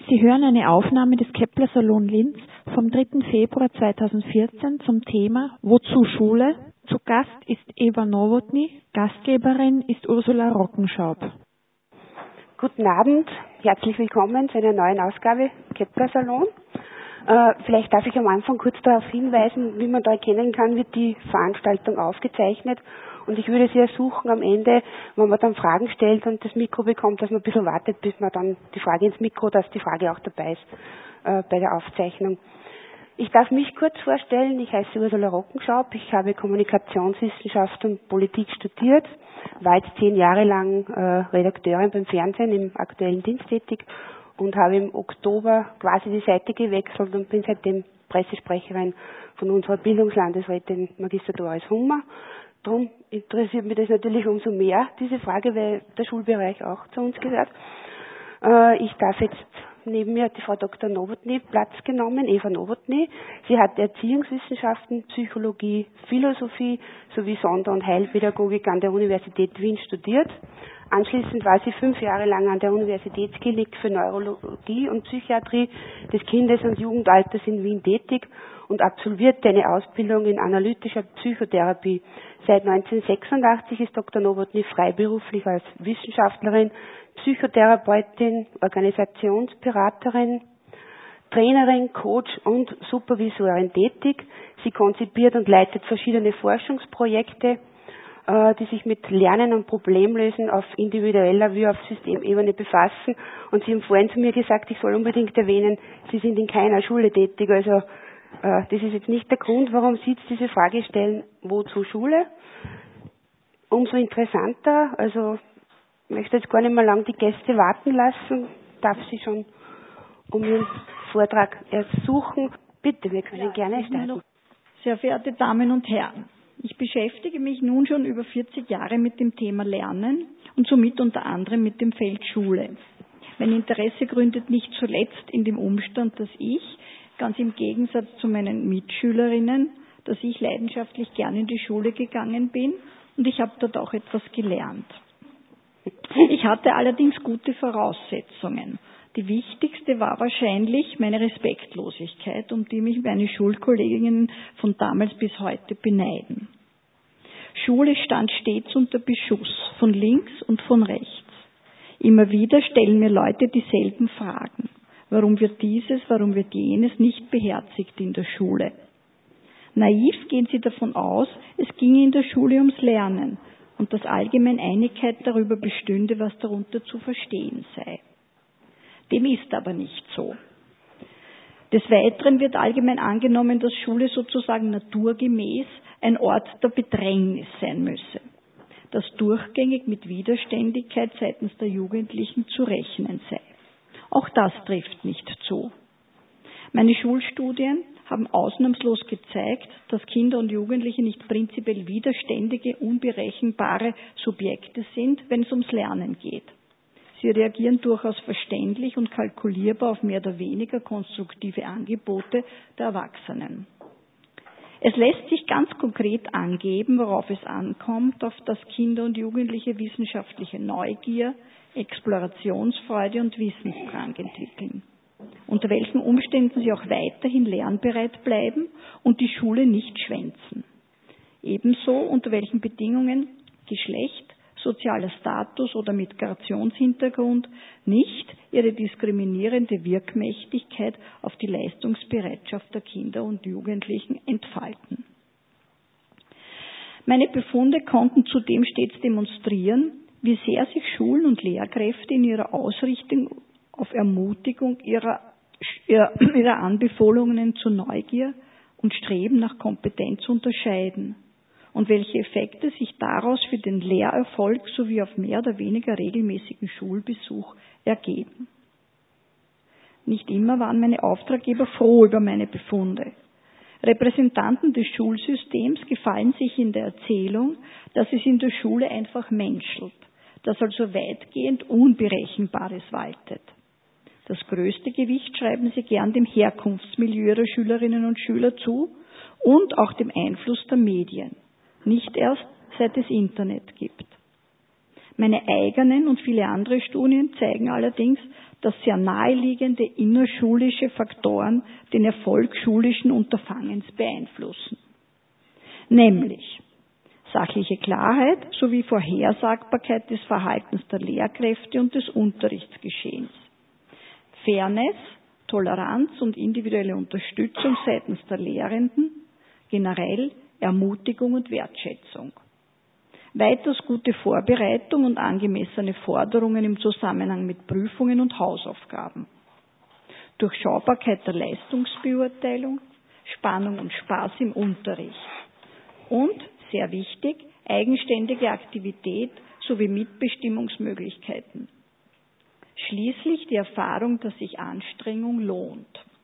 Sie hören eine Aufnahme des Kepler Salon Linz vom 3. Februar 2014 zum Thema Wozu Schule? Zu Gast ist Eva Nowotny, Gastgeberin ist Ursula Rockenschaub. Guten Abend, herzlich willkommen zu einer neuen Ausgabe Kepler Salon. Vielleicht darf ich am Anfang kurz darauf hinweisen, wie man da erkennen kann, wird die Veranstaltung aufgezeichnet. Und ich würde Sie ersuchen, am Ende, wenn man dann Fragen stellt und das Mikro bekommt, dass man ein bisschen wartet, bis man dann die Frage ins Mikro, dass die Frage auch dabei ist bei der Aufzeichnung. Ich darf mich kurz vorstellen. Ich heiße Ursula Rockenschaub. Ich habe Kommunikationswissenschaft und Politik studiert, war jetzt 10 Jahre lang Redakteurin beim Fernsehen im Aktuellen Dienst tätig und habe im Oktober quasi die Seite gewechselt und bin seitdem Pressesprecherin von unserer Bildungslandesrätin Magister Doris Hummer. Darum interessiert mich das natürlich umso mehr, diese Frage, weil der Schulbereich auch zu uns gehört. Ich darf jetzt, neben mir hat die Frau Dr. Nowotny Platz genommen, Eva Nowotny. Sie hat Erziehungswissenschaften, Psychologie, Philosophie sowie Sonder- und Heilpädagogik an der Universität Wien studiert. Anschließend war sie 5 Jahre lang an der Universitätsklinik für Neurologie und Psychiatrie des Kindes- und Jugendalters in Wien tätig und absolvierte eine Ausbildung in analytischer Psychotherapie. Seit 1986 ist Dr. Nowotny freiberuflich als Wissenschaftlerin, Psychotherapeutin, Organisationsberaterin, Trainerin, Coach und Supervisorin tätig. Sie konzipiert und leitet verschiedene Forschungsprojekte, die sich mit Lernen und Problemlösen auf individueller wie auf Systemebene befassen. Und Sie haben vorhin zu mir gesagt, ich soll unbedingt erwähnen, Sie sind in keiner Schule tätig. Also das ist jetzt nicht der Grund, warum Sie jetzt diese Frage stellen, wozu Schule? Umso interessanter, also ich möchte jetzt gar nicht mehr lang die Gäste warten lassen, darf Sie schon um Ihren Vortrag ersuchen. Bitte, wir können gerne starten. Sehr verehrte Damen und Herren, ich beschäftige mich nun schon über 40 Jahre mit dem Thema Lernen und somit unter anderem mit dem Feld Schule. Mein Interesse gründet nicht zuletzt in dem Umstand, dass ich, ganz im Gegensatz zu meinen Mitschülerinnen, dass ich leidenschaftlich gern in die Schule gegangen bin und ich habe dort auch etwas gelernt. Ich hatte allerdings gute Voraussetzungen. Die wichtigste war wahrscheinlich meine Respektlosigkeit, um die mich meine Schulkolleginnen von damals bis heute beneiden. Schule stand stets unter Beschuss, von links und von rechts. Immer wieder stellen mir Leute dieselben Fragen. Warum wird dieses, warum wird jenes nicht beherzigt in der Schule? Naiv gehen sie davon aus, es ginge in der Schule ums Lernen und dass allgemein Einigkeit darüber bestünde, was darunter zu verstehen sei. Dem ist aber nicht so. Des Weiteren wird allgemein angenommen, dass Schule sozusagen naturgemäß ein Ort der Bedrängnis sein müsse, dass durchgängig mit Widerständigkeit seitens der Jugendlichen zu rechnen sei. Auch das trifft nicht zu. Meine Schulstudien haben ausnahmslos gezeigt, dass Kinder und Jugendliche nicht prinzipiell widerständige, unberechenbare Subjekte sind, wenn es ums Lernen geht. Sie reagieren durchaus verständlich und kalkulierbar auf mehr oder weniger konstruktive Angebote der Erwachsenen. Es lässt sich ganz konkret angeben, worauf es ankommt, auf das Kinder und Jugendliche wissenschaftliche Neugier, Explorationsfreude und Wissensdrang entwickeln. Unter welchen Umständen sie auch weiterhin lernbereit bleiben und die Schule nicht schwänzen. Ebenso unter welchen Bedingungen Geschlecht, sozialer Status oder Migrationshintergrund nicht ihre diskriminierende Wirkmächtigkeit auf die Leistungsbereitschaft der Kinder und Jugendlichen entfalten. Meine Befunde konnten zudem stets demonstrieren, wie sehr sich Schulen und Lehrkräfte in ihrer Ausrichtung auf Ermutigung ihrer Anbefohlungen zur Neugier und Streben nach Kompetenz unterscheiden und welche Effekte sich daraus für den Lehrerfolg sowie auf mehr oder weniger regelmäßigen Schulbesuch ergeben. Nicht immer waren meine Auftraggeber froh über meine Befunde. Repräsentanten des Schulsystems gefallen sich in der Erzählung, dass es in der Schule einfach menschelt, dass also weitgehend Unberechenbares waltet. Das größte Gewicht schreiben sie gern dem Herkunftsmilieu ihrer Schülerinnen und Schüler zu und auch dem Einfluss der Medien, nicht erst seit es Internet gibt. Meine eigenen und viele andere Studien zeigen allerdings, dass sehr naheliegende innerschulische Faktoren den Erfolg schulischen Unterfangens beeinflussen. Nämlich sachliche Klarheit sowie Vorhersagbarkeit des Verhaltens der Lehrkräfte und des Unterrichtsgeschehens, Fairness, Toleranz und individuelle Unterstützung seitens der Lehrenden, generell Ermutigung und Wertschätzung. Weiters gute Vorbereitung und angemessene Forderungen im Zusammenhang mit Prüfungen und Hausaufgaben. Durchschaubarkeit der Leistungsbeurteilung, Spannung und Spaß im Unterricht. Und, sehr wichtig, eigenständige Aktivität sowie Mitbestimmungsmöglichkeiten. Schließlich die Erfahrung, dass sich Anstrengung lohnt.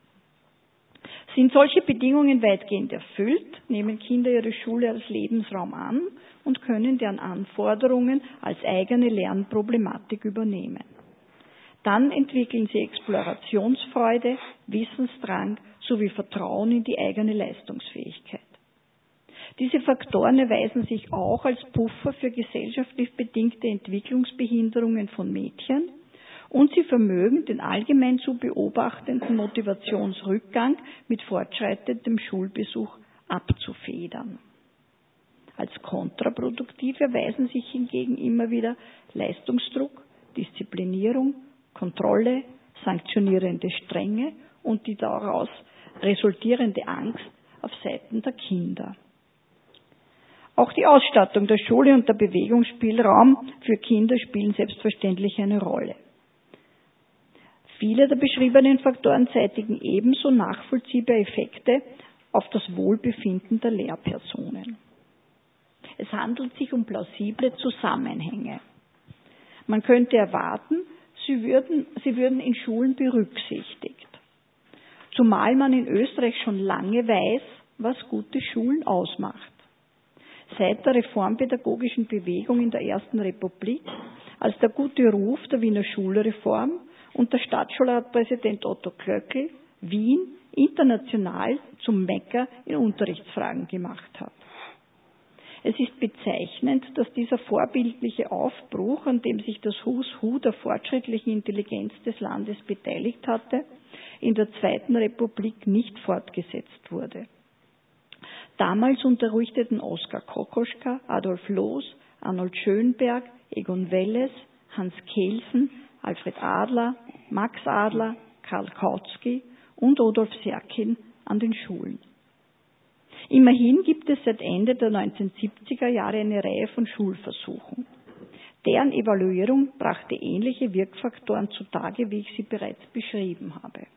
Sind solche Bedingungen weitgehend erfüllt, nehmen Kinder ihre Schule als Lebensraum an und können deren Anforderungen als eigene Lernproblematik übernehmen. Dann entwickeln sie Explorationsfreude, Wissensdrang sowie Vertrauen in die eigene Leistungsfähigkeit. Diese Faktoren erweisen sich auch als Puffer für gesellschaftlich bedingte Entwicklungsbehinderungen von Mädchen und sie vermögen den allgemein zu beobachtenden Motivationsrückgang mit fortschreitendem Schulbesuch abzufedern. Als kontraproduktiv erweisen sich hingegen immer wieder Leistungsdruck, Disziplinierung, Kontrolle, sanktionierende Strenge und die daraus resultierende Angst auf Seiten der Kinder. Auch die Ausstattung der Schule und der Bewegungsspielraum für Kinder spielen selbstverständlich eine Rolle. Viele der beschriebenen Faktoren zeitigen ebenso nachvollziehbare Effekte auf das Wohlbefinden der Lehrpersonen. Es handelt sich um plausible Zusammenhänge. Man könnte erwarten, sie würden in Schulen berücksichtigt. Zumal man in Österreich schon lange weiß, was gute Schulen ausmacht. Seit der reformpädagogischen Bewegung in der Ersten Republik, als der gute Ruf der Wiener Schulreform und der Stadtschulratpräsident Otto Klöckl Wien international zum Mekka in Unterrichtsfragen gemacht hat. Es ist bezeichnend, dass dieser vorbildliche Aufbruch, an dem sich das Who's Who der fortschrittlichen Intelligenz des Landes beteiligt hatte, in der Zweiten Republik nicht fortgesetzt wurde. Damals unterrichteten Oskar Kokoschka, Adolf Loos, Arnold Schönberg, Egon Welles, Hans Kelsen, Alfred Adler, Max Adler, Karl Kautsky und Rudolf Serkin an den Schulen. Immerhin gibt es seit Ende der 1970er Jahre eine Reihe von Schulversuchen. Deren Evaluierung brachte ähnliche Wirkfaktoren zutage, wie ich sie bereits beschrieben habe.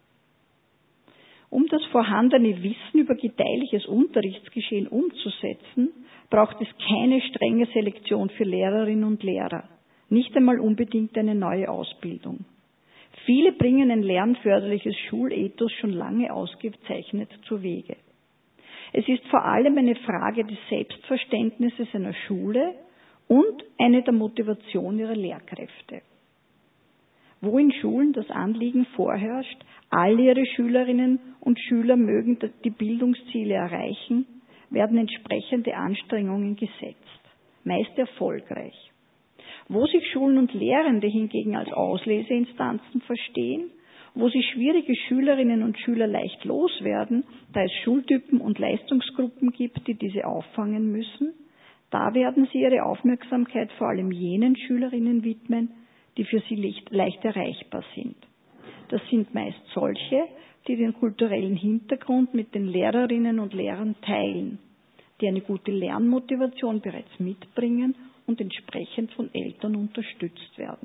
Um das vorhandene Wissen über gedeihliches Unterrichtsgeschehen umzusetzen, braucht es keine strenge Selektion für Lehrerinnen und Lehrer, nicht einmal unbedingt eine neue Ausbildung. Viele bringen ein lernförderliches Schulethos schon lange ausgezeichnet zu Wege. Es ist vor allem eine Frage des Selbstverständnisses einer Schule und eine der Motivation ihrer Lehrkräfte. Wo in Schulen das Anliegen vorherrscht, alle ihre Schülerinnen und Schüler mögen die Bildungsziele erreichen, werden entsprechende Anstrengungen gesetzt, meist erfolgreich. Wo sich Schulen und Lehrende hingegen als Ausleseinstanzen verstehen, wo sich schwierige Schülerinnen und Schüler leicht loswerden, da es Schultypen und Leistungsgruppen gibt, die diese auffangen müssen, da werden sie ihre Aufmerksamkeit vor allem jenen Schülerinnen widmen, die für sie leicht erreichbar sind. Das sind meist solche, die den kulturellen Hintergrund mit den Lehrerinnen und Lehrern teilen, die eine gute Lernmotivation bereits mitbringen und entsprechend von Eltern unterstützt werden.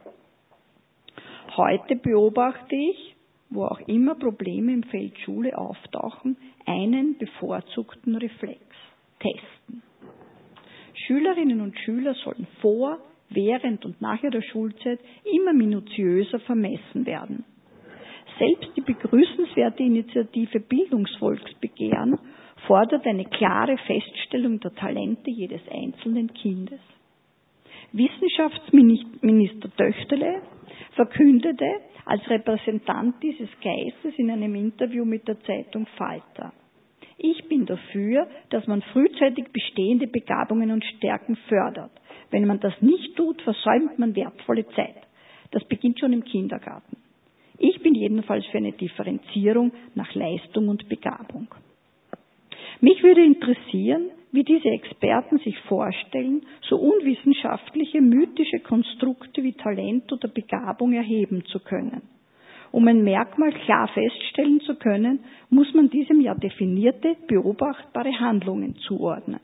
Heute beobachte ich, wo auch immer Probleme im Feld Schule auftauchen, einen bevorzugten Reflex: Testen. Schülerinnen und Schüler sollen vor, während und nach ihrer Schulzeit immer minutiöser vermessen werden. Selbst die begrüßenswerte Initiative Bildungsvolksbegehren fordert eine klare Feststellung der Talente jedes einzelnen Kindes. Wissenschaftsminister Töchterle verkündete als Repräsentant dieses Geistes in einem Interview mit der Zeitung Falter: Ich bin dafür, dass man frühzeitig bestehende Begabungen und Stärken fördert, Wenn man das nicht tut, versäumt man wertvolle Zeit. Das beginnt schon im Kindergarten. Ich bin jedenfalls für eine Differenzierung nach Leistung und Begabung. Mich würde interessieren, wie diese Experten sich vorstellen, so unwissenschaftliche, mythische Konstrukte wie Talent oder Begabung erheben zu können. Um ein Merkmal klar feststellen zu können, muss man diesem ja definierte, beobachtbare Handlungen zuordnen.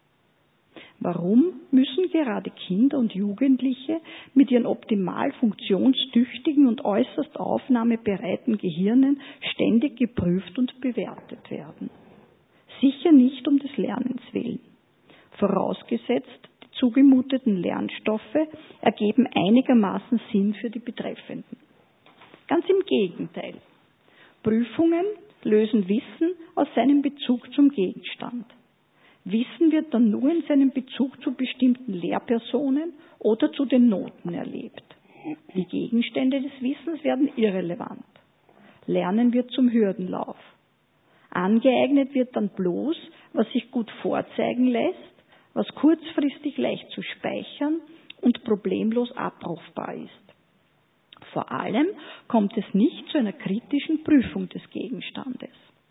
Warum müssen gerade Kinder und Jugendliche mit ihren optimal funktionstüchtigen und äußerst aufnahmebereiten Gehirnen ständig geprüft und bewertet werden? Sicher nicht um des Lernens willen. Vorausgesetzt, die zugemuteten Lernstoffe ergeben einigermaßen Sinn für die Betreffenden. Ganz im Gegenteil. Prüfungen lösen Wissen aus seinem Bezug zum Gegenstand. Wissen wird dann nur in seinem Bezug zu bestimmten Lehrpersonen oder zu den Noten erlebt. Die Gegenstände des Wissens werden irrelevant. Lernen wird zum Hürdenlauf. Angeeignet wird dann bloß, was sich gut vorzeigen lässt, was kurzfristig leicht zu speichern und problemlos abrufbar ist. Vor allem kommt es nicht zu einer kritischen Prüfung des Gegenstandes.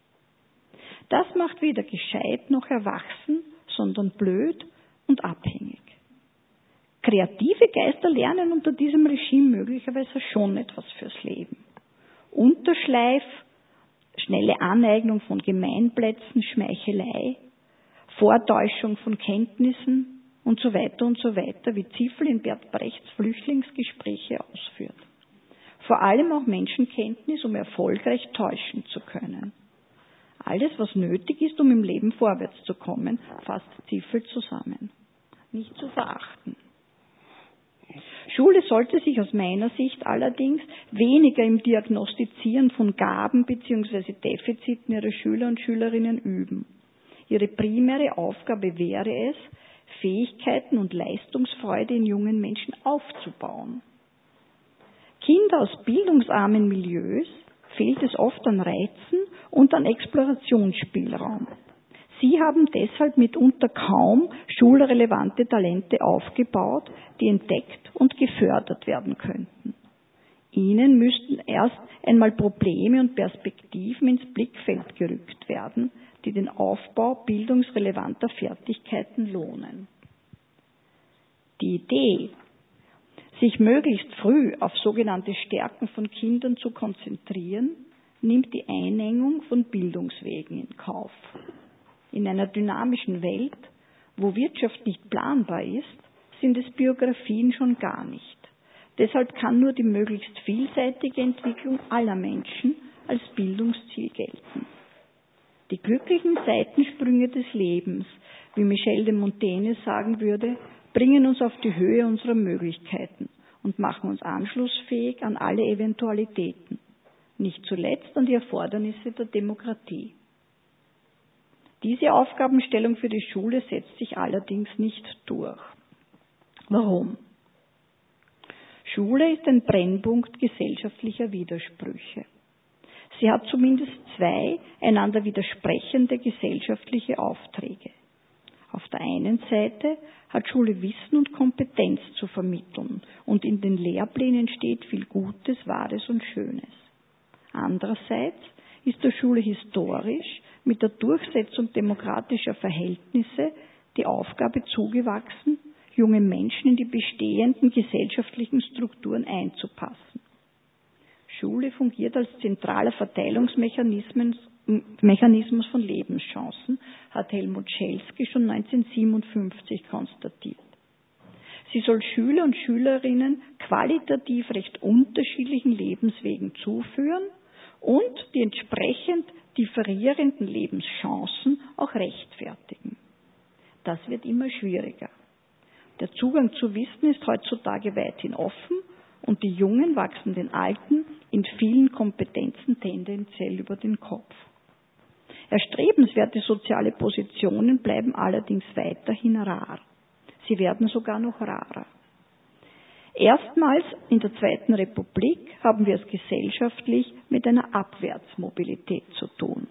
Das macht weder gescheit noch erwachsen, sondern blöd und abhängig. Kreative Geister lernen unter diesem Regime möglicherweise schon etwas fürs Leben. Unterschleif, schnelle Aneignung von Gemeinplätzen, Schmeichelei, Vortäuschung von Kenntnissen und so weiter, wie Ziffel in Bert Brechts Flüchtlingsgespräche ausführt. Vor allem auch Menschenkenntnis, um erfolgreich täuschen zu können. Alles, was nötig ist, um im Leben vorwärts zu kommen, fasst Ziffel zusammen. Nicht zu verachten. Schule sollte sich aus meiner Sicht allerdings weniger im Diagnostizieren von Gaben bzw. Defiziten ihrer Schüler und Schülerinnen üben. Ihre primäre Aufgabe wäre es, Fähigkeiten und Leistungsfreude in jungen Menschen aufzubauen. Kinder aus bildungsarmen Milieus fehlt es oft an Reizen und an Explorationsspielraum. Sie haben deshalb mitunter kaum schulrelevante Talente aufgebaut, die entdeckt und gefördert werden könnten. Ihnen müssten erst einmal Probleme und Perspektiven ins Blickfeld gerückt werden, die den Aufbau bildungsrelevanter Fertigkeiten lohnen. Die Idee, sich möglichst früh auf sogenannte Stärken von Kindern zu konzentrieren, nimmt die Einengung von Bildungswegen in Kauf. In einer dynamischen Welt, wo Wirtschaft nicht planbar ist, sind es Biografien schon gar nicht. Deshalb kann nur die möglichst vielseitige Entwicklung aller Menschen als Bildungsziel gelten. Die glücklichen Seitensprünge des Lebens, wie Michel de Montaigne sagen würde, bringen uns auf die Höhe unserer Möglichkeiten und machen uns anschlussfähig an alle Eventualitäten, nicht zuletzt an die Erfordernisse der Demokratie. Diese Aufgabenstellung für die Schule setzt sich allerdings nicht durch. Warum? Schule ist ein Brennpunkt gesellschaftlicher Widersprüche. Sie hat zumindest zwei einander widersprechende gesellschaftliche Aufträge. Auf der einen Seite hat Schule Wissen und Kompetenz zu vermitteln und in den Lehrplänen steht viel Gutes, Wahres und Schönes. Andererseits ist der Schule historisch mit der Durchsetzung demokratischer Verhältnisse die Aufgabe zugewachsen, junge Menschen in die bestehenden gesellschaftlichen Strukturen einzupassen. Schule fungiert als zentraler Verteilungsmechanismus von Lebenschancen, hat Helmut Schelsky schon 1957 konstatiert. Sie soll Schüler und Schülerinnen qualitativ recht unterschiedlichen Lebenswegen zuführen und die entsprechend differierenden Lebenschancen auch rechtfertigen. Das wird immer schwieriger. Der Zugang zu Wissen ist heutzutage weithin offen und die Jungen wachsen den Alten in vielen Kompetenzen tendenziell über den Kopf. Erstrebenswerte soziale Positionen bleiben allerdings weiterhin rar. Sie werden sogar noch rarer. Erstmals in der Zweiten Republik haben wir es gesellschaftlich mit einer Abwärtsmobilität zu tun.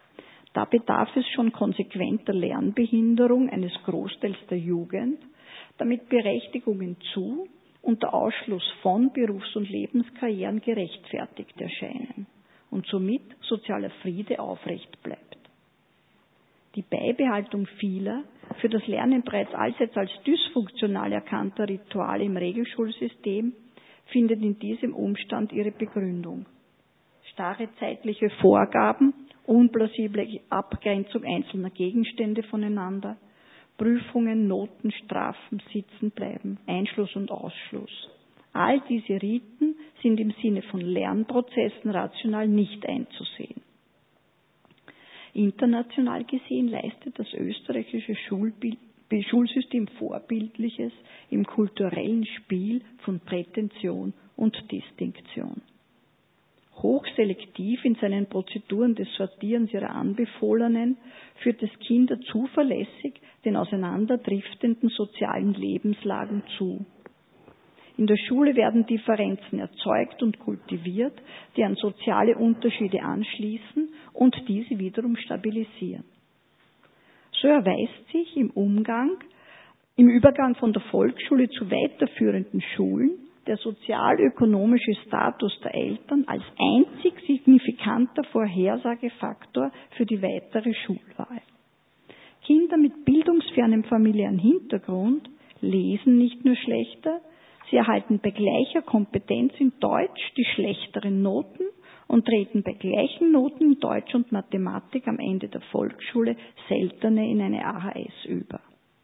Da bedarf es schon konsequenter Lernbehinderung eines Großteils der Jugend, damit Berechtigungen zu und der Ausschluss von Berufs- und Lebenskarrieren gerechtfertigt erscheinen und somit sozialer Friede aufrecht bleibt. Die Beibehaltung vieler, für das Lernen bereits allseits als dysfunktional erkannter Rituale im Regelschulsystem, findet in diesem Umstand ihre Begründung. Starre zeitliche Vorgaben, unplausible Abgrenzung einzelner Gegenstände voneinander, Prüfungen, Noten, Strafen, Sitzenbleiben, Einschluss und Ausschluss. All diese Riten sind im Sinne von Lernprozessen rational nicht einzusehen. International gesehen leistet das österreichische Schulsystem Vorbildliches im kulturellen Spiel von Prätension und Distinktion. Hochselektiv in seinen Prozeduren des Sortierens ihrer Anbefohlenen führt es Kinder zuverlässig den auseinanderdriftenden sozialen Lebenslagen zu. In der Schule werden Differenzen erzeugt und kultiviert, die an soziale Unterschiede anschließen und diese wiederum stabilisieren. So erweist sich im Übergang von der Volksschule zu weiterführenden Schulen der sozial-ökonomische Status der Eltern als einzig signifikanter Vorhersagefaktor für die weitere Schulwahl. Kinder mit bildungsfernem familiären Hintergrund lesen nicht nur schlechter, sie erhalten bei gleicher Kompetenz in Deutsch die schlechteren Noten und treten bei gleichen Noten in Deutsch und Mathematik am Ende der Volksschule seltener in eine AHS über.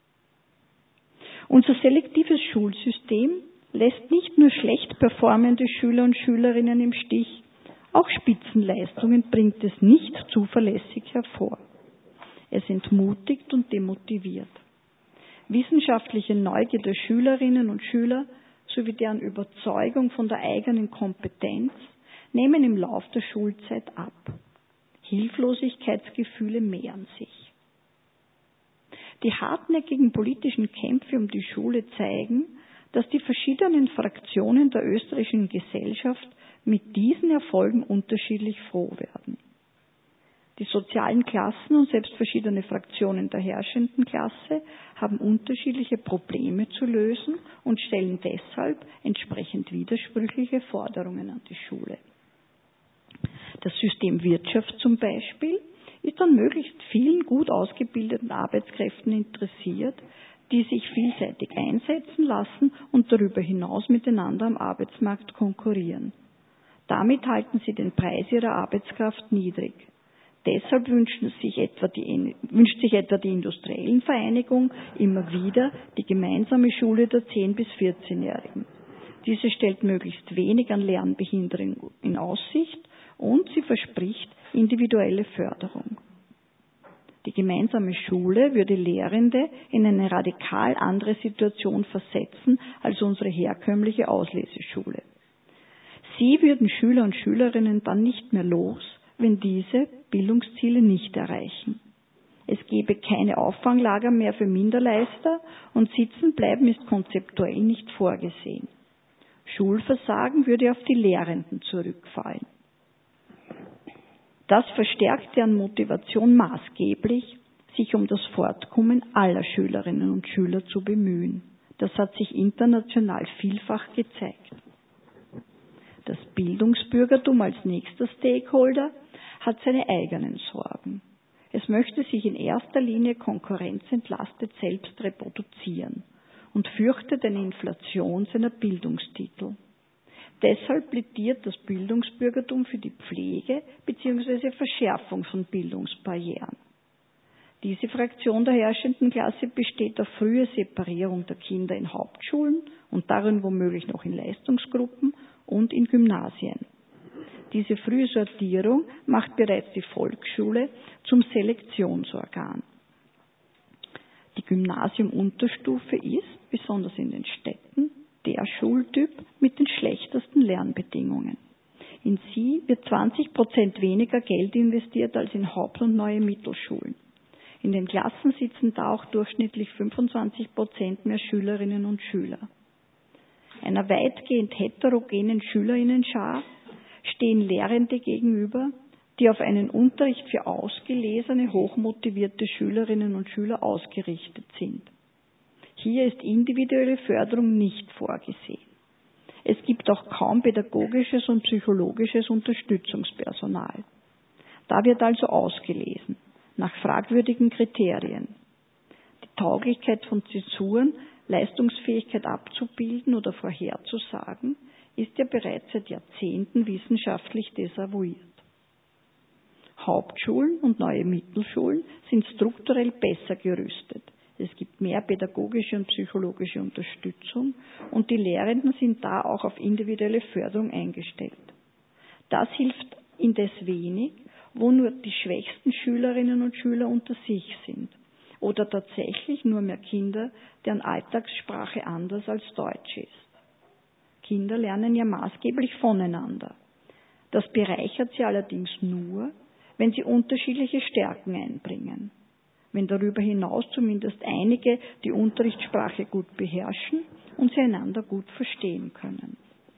Unser selektives Schulsystem lässt nicht nur schlecht performende Schüler und Schülerinnen im Stich, auch Spitzenleistungen bringt es nicht zuverlässig hervor. Es entmutigt und demotiviert. Wissenschaftliche Neugier der Schülerinnen und Schüler sowie deren Überzeugung von der eigenen Kompetenz nehmen im Lauf der Schulzeit ab. Hilflosigkeitsgefühle mehren sich. Die hartnäckigen politischen Kämpfe um die Schule zeigen, dass die verschiedenen Fraktionen der österreichischen Gesellschaft mit diesen Erfolgen unterschiedlich froh werden. Die sozialen Klassen und selbst verschiedene Fraktionen der herrschenden Klasse haben unterschiedliche Probleme zu lösen und stellen deshalb entsprechend widersprüchliche Forderungen an die Schule. Das System Wirtschaft zum Beispiel ist an möglichst vielen gut ausgebildeten Arbeitskräften interessiert, die sich vielseitig einsetzen lassen und darüber hinaus miteinander am Arbeitsmarkt konkurrieren. Damit halten sie den Preis ihrer Arbeitskraft niedrig. Deshalb wünscht sich etwa die Industriellenvereinigung immer wieder die gemeinsame Schule der 10- bis 14-Jährigen. Diese stellt möglichst wenig an Lernbehinderung in Aussicht und sie verspricht individuelle Förderung. Die gemeinsame Schule würde Lehrende in eine radikal andere Situation versetzen als unsere herkömmliche Ausleseschule. Sie würden Schüler und Schülerinnen dann nicht mehr los, wenn diese Bildungsziele nicht erreichen. Es gäbe keine Auffanglager mehr für Minderleister und Sitzenbleiben ist konzeptuell nicht vorgesehen. Schulversagen würde auf die Lehrenden zurückfallen. Das verstärkt deren Motivation maßgeblich, sich um das Fortkommen aller Schülerinnen und Schüler zu bemühen. Das hat sich international vielfach gezeigt. Das Bildungsbürgertum als nächster Stakeholder hat seine eigenen Sorgen. Es möchte sich in erster Linie konkurrenzentlastet selbst reproduzieren und fürchtet eine Inflation seiner Bildungstitel. Deshalb plädiert das Bildungsbürgertum für die Pflege bzw. Verschärfung von Bildungsbarrieren. Diese Fraktion der herrschenden Klasse besteht auf frühe Separierung der Kinder in Hauptschulen und darin womöglich noch in Leistungsgruppen und in Gymnasien. Diese frühe Sortierung macht bereits die Volksschule zum Selektionsorgan. Die Gymnasium-Unterstufe ist, besonders in den Städten, der Schultyp mit den schlechtesten Lernbedingungen. In sie wird 20% weniger Geld investiert als in Haupt- und neue Mittelschulen. In den Klassen sitzen da auch durchschnittlich 25% mehr Schülerinnen und Schüler. Einer weitgehend heterogenen Schülerinnenschar stehen Lehrende gegenüber, die auf einen Unterricht für ausgelesene, hochmotivierte Schülerinnen und Schüler ausgerichtet sind. Hier ist individuelle Förderung nicht vorgesehen. Es gibt auch kaum pädagogisches und psychologisches Unterstützungspersonal. Da wird also ausgelesen, nach fragwürdigen Kriterien. Die Tauglichkeit von Zäsuren, Leistungsfähigkeit abzubilden oder vorherzusagen, ist ja bereits seit Jahrzehnten wissenschaftlich desavouiert. Hauptschulen und neue Mittelschulen sind strukturell besser gerüstet. Es gibt mehr pädagogische und psychologische Unterstützung und die Lehrenden sind da auch auf individuelle Förderung eingestellt. Das hilft indes wenig, wo nur die schwächsten Schülerinnen und Schüler unter sich sind oder tatsächlich nur mehr Kinder, deren Alltagssprache anders als Deutsch ist. Kinder lernen ja maßgeblich voneinander. Das bereichert sie allerdings nur, wenn sie unterschiedliche Stärken einbringen. Wenn darüber hinaus zumindest einige die Unterrichtssprache gut beherrschen und sie einander gut verstehen können.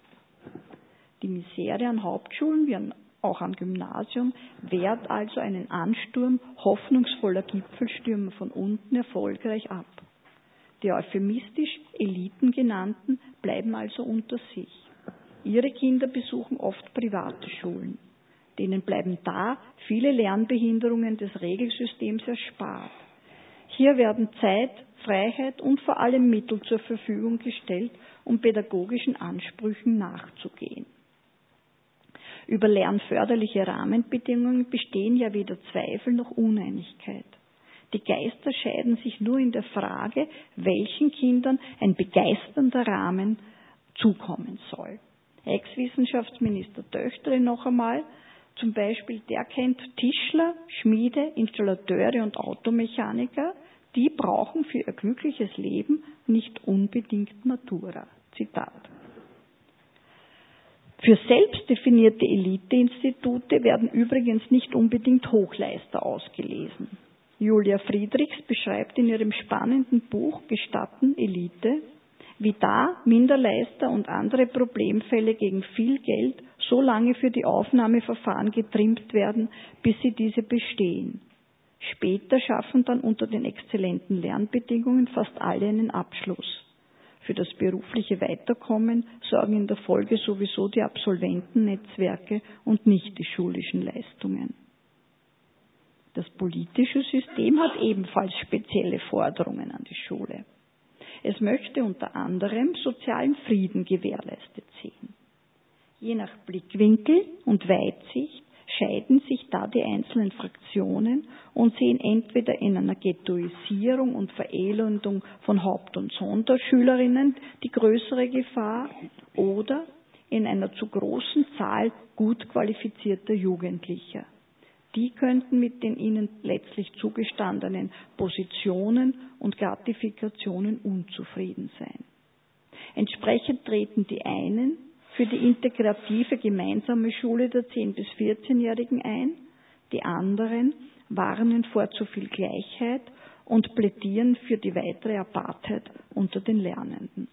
Die Misere an Hauptschulen wie auch am Gymnasium wehrt also einen Ansturm hoffnungsvoller Gipfelstürmer von unten erfolgreich ab. Die euphemistisch Eliten genannten bleiben also unter sich. Ihre Kinder besuchen oft private Schulen. Denen bleiben da viele Lernbehinderungen des Regelsystems erspart. Hier werden Zeit, Freiheit und vor allem Mittel zur Verfügung gestellt, um pädagogischen Ansprüchen nachzugehen. Über lernförderliche Rahmenbedingungen bestehen ja weder Zweifel noch Uneinigkeit. Die Geister scheiden sich nur in der Frage, welchen Kindern ein begeisternder Rahmen zukommen soll. Ex-Wissenschaftsminister Töchterle noch einmal, zum Beispiel, der kennt Tischler, Schmiede, Installateure und Automechaniker, die brauchen für ihr glückliches Leben nicht unbedingt Matura. Zitat. Für selbstdefinierte Eliteinstitute werden übrigens nicht unbedingt Hochleister ausgelesen. Julia Friedrichs beschreibt in ihrem spannenden Buch Gestatten Elite, wie da Minderleister und andere Problemfälle gegen viel Geld so lange für die Aufnahmeverfahren getrimmt werden, bis sie diese bestehen. Später schaffen dann unter den exzellenten Lernbedingungen fast alle einen Abschluss. Für das berufliche Weiterkommen sorgen in der Folge sowieso die Absolventennetzwerke und nicht die schulischen Leistungen. Das politische System hat ebenfalls spezielle Forderungen an die Schule. Es möchte unter anderem sozialen Frieden gewährleistet sehen. Je nach Blickwinkel und Weitsicht scheiden sich da die einzelnen Fraktionen und sehen entweder in einer Ghettoisierung und Verelendung von Haupt- und Sonderschülerinnen die größere Gefahr oder in einer zu großen Zahl gut qualifizierter Jugendlicher. Die könnten mit den ihnen letztlich zugestandenen Positionen und Gratifikationen unzufrieden sein. Entsprechend treten die einen für die integrative gemeinsame Schule der 10- bis 14-Jährigen ein, die anderen warnen vor zu viel Gleichheit und plädieren für die weitere Apartheid unter den Lernenden.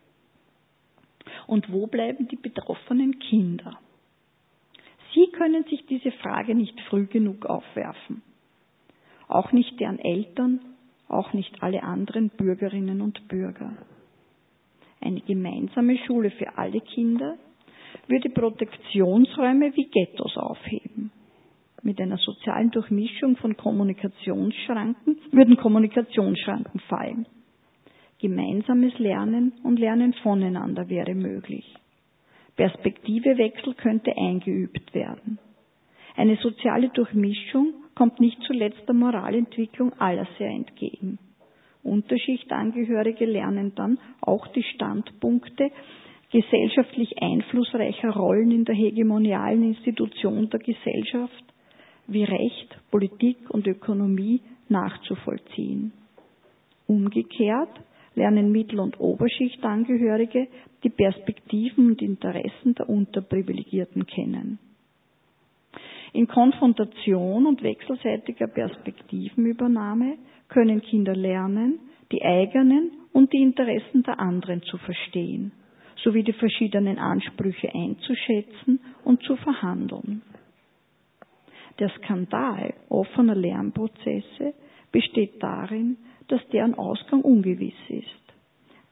Und wo bleiben die betroffenen Kinder? Sie können sich diese Frage nicht früh genug aufwerfen. Auch nicht deren Eltern, auch nicht alle anderen Bürgerinnen und Bürger. Eine gemeinsame Schule für alle Kinder würde Protektionsräume wie Ghettos aufheben. Mit einer sozialen Durchmischung von Kommunikationsschranken würden Kommunikationsschranken fallen. Gemeinsames Lernen und Lernen voneinander wäre möglich. Perspektivewechsel könnte eingeübt werden. Eine soziale Durchmischung kommt nicht zuletzt der Moralentwicklung aller sehr entgegen. Unterschichtangehörige lernen dann auch die Standpunkte gesellschaftlich einflussreicher Rollen in der hegemonialen Institution der Gesellschaft wie Recht, Politik und Ökonomie nachzuvollziehen. Umgekehrt lernen Mittel- und Oberschichtangehörige die Perspektiven und Interessen der Unterprivilegierten kennen. In Konfrontation und wechselseitiger Perspektivenübernahme können Kinder lernen, die eigenen und die Interessen der anderen zu verstehen, sowie die verschiedenen Ansprüche einzuschätzen und zu verhandeln. Der Skandal offener Lernprozesse besteht darin, dass deren Ausgang ungewiss ist.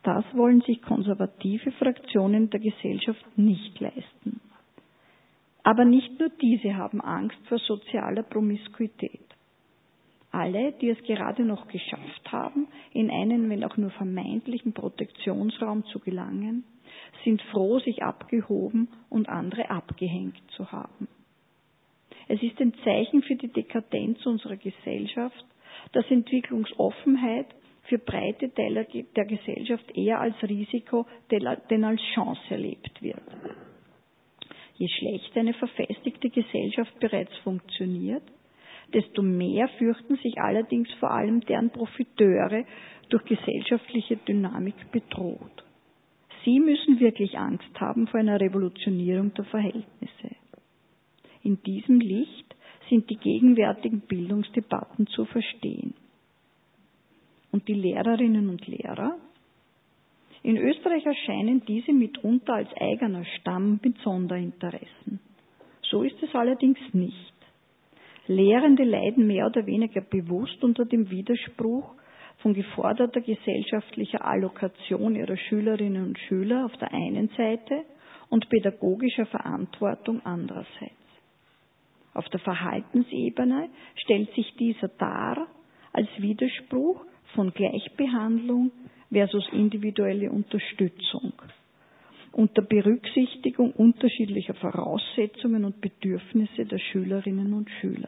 Das wollen sich konservative Fraktionen der Gesellschaft nicht leisten. Aber nicht nur diese haben Angst vor sozialer Promiskuität. Alle, die es gerade noch geschafft haben, in einen, wenn auch nur vermeintlichen Protektionsraum zu gelangen, sind froh, sich abgehoben und andere abgehängt zu haben. Es ist ein Zeichen für die Dekadenz unserer Gesellschaft, dass Entwicklungsoffenheit für breite Teile der Gesellschaft eher als Risiko denn als Chance erlebt wird. Je schlechter eine verfestigte Gesellschaft bereits funktioniert, desto mehr fürchten sich allerdings vor allem deren Profiteure durch gesellschaftliche Dynamik bedroht. Sie müssen wirklich Angst haben vor einer Revolutionierung der Verhältnisse. In diesem Licht sind die gegenwärtigen Bildungsdebatten zu verstehen. Und die Lehrerinnen und Lehrer? In Österreich erscheinen diese mitunter als eigener Stamm mit Sonderinteressen. So ist es allerdings nicht. Lehrende leiden mehr oder weniger bewusst unter dem Widerspruch von geforderter gesellschaftlicher Allokation ihrer Schülerinnen und Schüler auf der einen Seite und pädagogischer Verantwortung andererseits. Auf der Verhaltensebene stellt sich dieser dar als Widerspruch von Gleichbehandlung versus individuelle Unterstützung unter Berücksichtigung unterschiedlicher Voraussetzungen und Bedürfnisse der Schülerinnen und Schüler.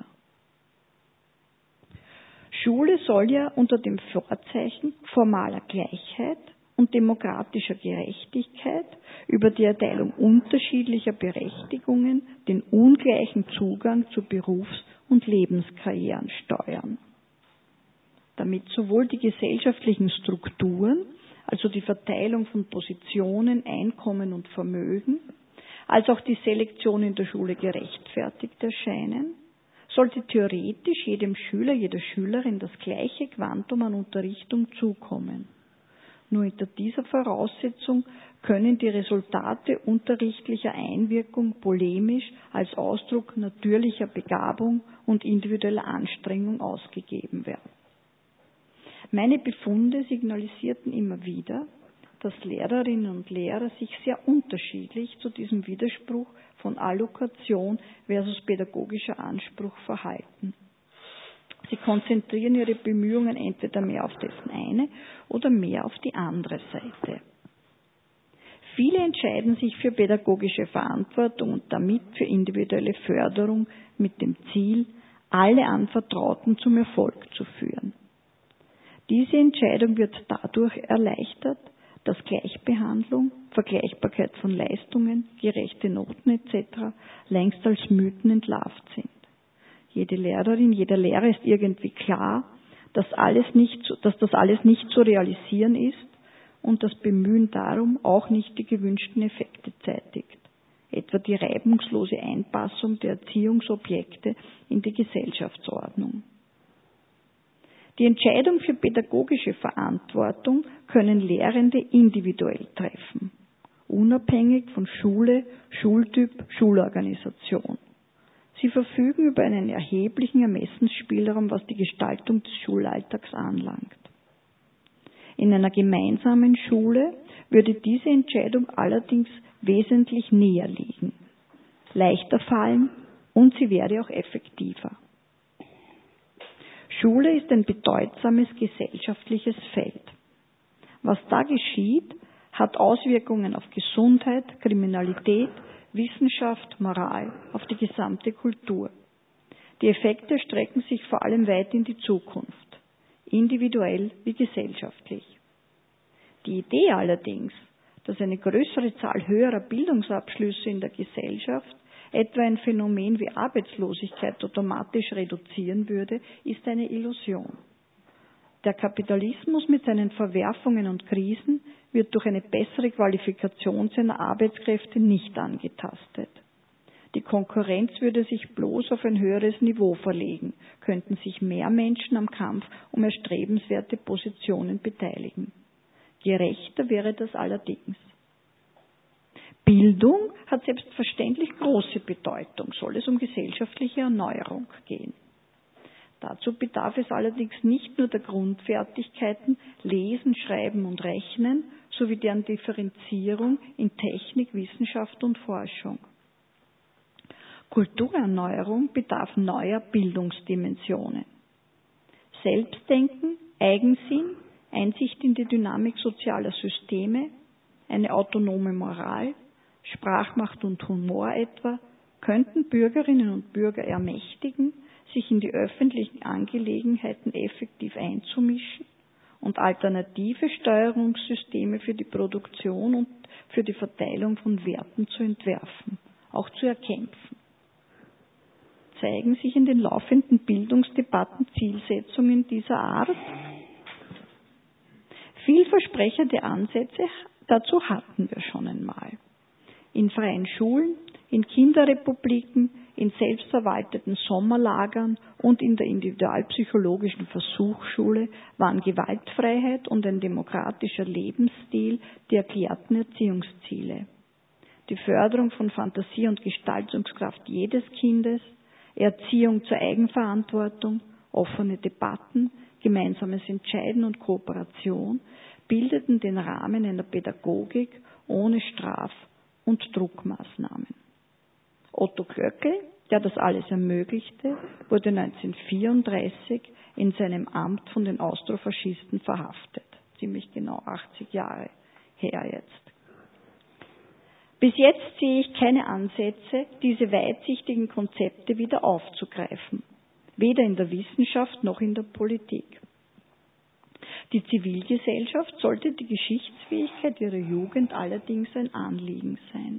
Schule soll ja unter dem Vorzeichen formaler Gleichheit und demokratischer Gerechtigkeit über die Erteilung unterschiedlicher Berechtigungen den ungleichen Zugang zu Berufs- und Lebenskarrieren steuern. Damit sowohl die gesellschaftlichen Strukturen, also die Verteilung von Positionen, Einkommen und Vermögen, als auch die Selektion in der Schule gerechtfertigt erscheinen, sollte theoretisch jedem Schüler, jeder Schülerin das gleiche Quantum an Unterrichtung zukommen. Nur unter dieser Voraussetzung können die Resultate unterrichtlicher Einwirkung polemisch als Ausdruck natürlicher Begabung und individueller Anstrengung ausgegeben werden. Meine Befunde signalisierten immer wieder, dass Lehrerinnen und Lehrer sich sehr unterschiedlich zu diesem Widerspruch von Allokation versus pädagogischer Anspruch verhalten. Sie konzentrieren ihre Bemühungen entweder mehr auf dessen eine oder mehr auf die andere Seite. Viele entscheiden sich für pädagogische Verantwortung und damit für individuelle Förderung mit dem Ziel, alle Anvertrauten zum Erfolg zu führen. Diese Entscheidung wird dadurch erleichtert, dass Gleichbehandlung, Vergleichbarkeit von Leistungen, gerechte Noten etc. längst als Mythen entlarvt sind. Jede Lehrerin, jeder Lehrer ist irgendwie klar, dass das alles nicht zu realisieren ist und das Bemühen darum auch nicht die gewünschten Effekte zeitigt, etwa die reibungslose Einpassung der Erziehungsobjekte in die Gesellschaftsordnung. Die Entscheidung für pädagogische Verantwortung können Lehrende individuell treffen, unabhängig von Schule, Schultyp, Schulorganisation. Sie verfügen über einen erheblichen Ermessensspielraum, was die Gestaltung des Schulalltags anlangt. In einer gemeinsamen Schule würde diese Entscheidung allerdings wesentlich näher liegen, leichter fallen und sie wäre auch effektiver. Schule ist ein bedeutsames gesellschaftliches Feld. Was da geschieht, hat Auswirkungen auf Gesundheit, Kriminalität, Wissenschaft, Moral, auf die gesamte Kultur. Die Effekte strecken sich vor allem weit in die Zukunft, individuell wie gesellschaftlich. Die Idee allerdings, dass eine größere Zahl höherer Bildungsabschlüsse in der Gesellschaft etwa ein Phänomen wie Arbeitslosigkeit automatisch reduzieren würde, ist eine Illusion. Der Kapitalismus mit seinen Verwerfungen und Krisen wird durch eine bessere Qualifikation seiner Arbeitskräfte nicht angetastet. Die Konkurrenz würde sich bloß auf ein höheres Niveau verlegen, könnten sich mehr Menschen am Kampf um erstrebenswerte Positionen beteiligen. Gerechter wäre das allerdings. Bildung hat selbstverständlich große Bedeutung, soll es um gesellschaftliche Erneuerung gehen. Dazu bedarf es allerdings nicht nur der Grundfertigkeiten Lesen, Schreiben und Rechnen, sowie deren Differenzierung in Technik, Wissenschaft und Forschung. Kulturerneuerung bedarf neuer Bildungsdimensionen. Selbstdenken, Eigensinn, Einsicht in die Dynamik sozialer Systeme, eine autonome Moral, Sprachmacht und Humor etwa, könnten Bürgerinnen und Bürger ermächtigen, sich in die öffentlichen Angelegenheiten effektiv einzumischen und alternative Steuerungssysteme für die Produktion und für die Verteilung von Werten zu entwerfen, auch zu erkämpfen. Zeigen sich in den laufenden Bildungsdebatten Zielsetzungen dieser Art? Vielversprechende Ansätze dazu hatten wir schon einmal. In freien Schulen, in Kinderrepubliken, in selbstverwalteten Sommerlagern und in der individualpsychologischen Versuchsschule waren Gewaltfreiheit und ein demokratischer Lebensstil die erklärten Erziehungsziele. Die Förderung von Fantasie und Gestaltungskraft jedes Kindes, Erziehung zur Eigenverantwortung, offene Debatten, gemeinsames Entscheiden und Kooperation bildeten den Rahmen einer Pädagogik ohne Straf- und Druckmaßnahmen. Otto Glöckl, der das alles ermöglichte, wurde 1934 in seinem Amt von den Austrofaschisten verhaftet. Ziemlich genau 80 Jahre her jetzt. Bis jetzt sehe ich keine Ansätze, diese weitsichtigen Konzepte wieder aufzugreifen, weder in der Wissenschaft noch in der Politik. Die Zivilgesellschaft sollte die Geschichtsfähigkeit ihrer Jugend allerdings ein Anliegen sein.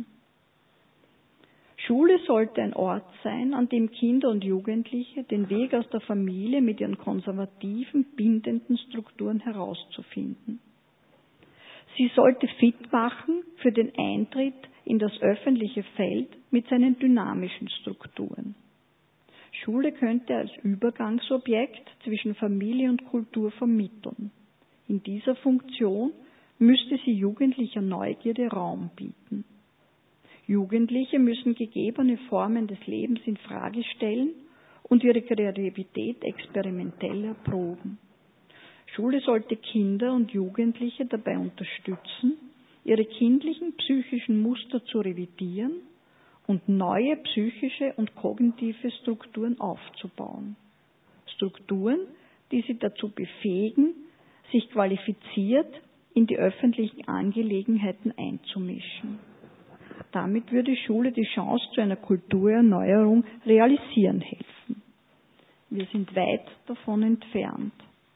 Schule sollte ein Ort sein, an dem Kinder und Jugendliche den Weg aus der Familie mit ihren konservativen, bindenden Strukturen herauszufinden. Sie sollte fit machen für den Eintritt in das öffentliche Feld mit seinen dynamischen Strukturen. Schule könnte als Übergangsobjekt zwischen Familie und Kultur vermitteln. In dieser Funktion müsste sie jugendlicher Neugierde Raum bieten. Jugendliche müssen gegebene Formen des Lebens in Frage stellen und ihre Kreativität experimentell erproben. Schule sollte Kinder und Jugendliche dabei unterstützen, ihre kindlichen psychischen Muster zu revidieren und neue psychische und kognitive Strukturen aufzubauen. Strukturen, die sie dazu befähigen, sich qualifiziert in die öffentlichen Angelegenheiten einzumischen. Damit würde Schule die Chance zu einer Kulturerneuerung realisieren helfen. Wir sind weit davon entfernt.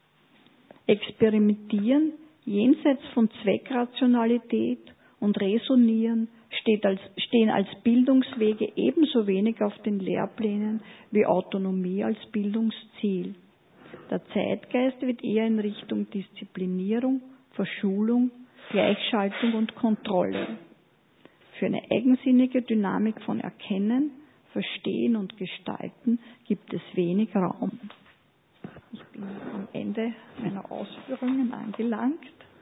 Experimentieren jenseits von Zweckrationalität und Resonieren stehen als Bildungswege ebenso wenig auf den Lehrplänen wie Autonomie als Bildungsziel. Der Zeitgeist wird eher in Richtung Disziplinierung, Verschulung, Gleichschaltung und Kontrolle. Für eine eigensinnige Dynamik von Erkennen, Verstehen und Gestalten gibt es wenig Raum. Ich bin am Ende meiner Ausführungen angelangt.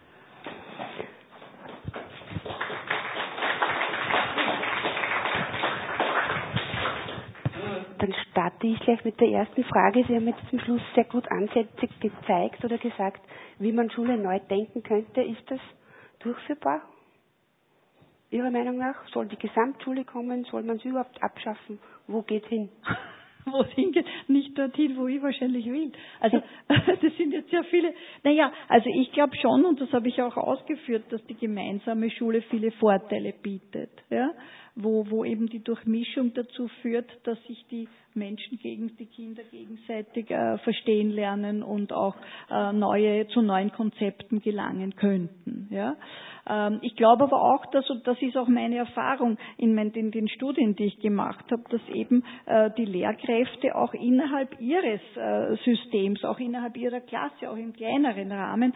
Dann starte ich gleich mit der ersten Frage. Sie haben jetzt zum Schluss sehr gut Ansätze gezeigt oder gesagt, wie man Schule neu denken könnte. Ist das durchführbar? Ihrer Meinung nach? Soll die Gesamtschule kommen? Soll man sie überhaupt abschaffen? Wo geht's hin? Wo es hingeht, nicht dorthin, wo ich wahrscheinlich will. Also das sind jetzt sehr viele. Naja, also ich glaube schon, und das habe ich auch ausgeführt, dass die gemeinsame Schule viele Vorteile bietet, ja, wo eben die Durchmischung dazu führt, dass sich die Menschen die Kinder gegenseitig verstehen lernen und auch zu neuen Konzepten gelangen könnten. Ja. Ich glaube aber auch, und das ist auch meine Erfahrung in den Studien, die ich gemacht habe, dass eben die Lehrkräfte auch innerhalb ihres Systems, auch innerhalb ihrer Klasse, auch im kleineren Rahmen,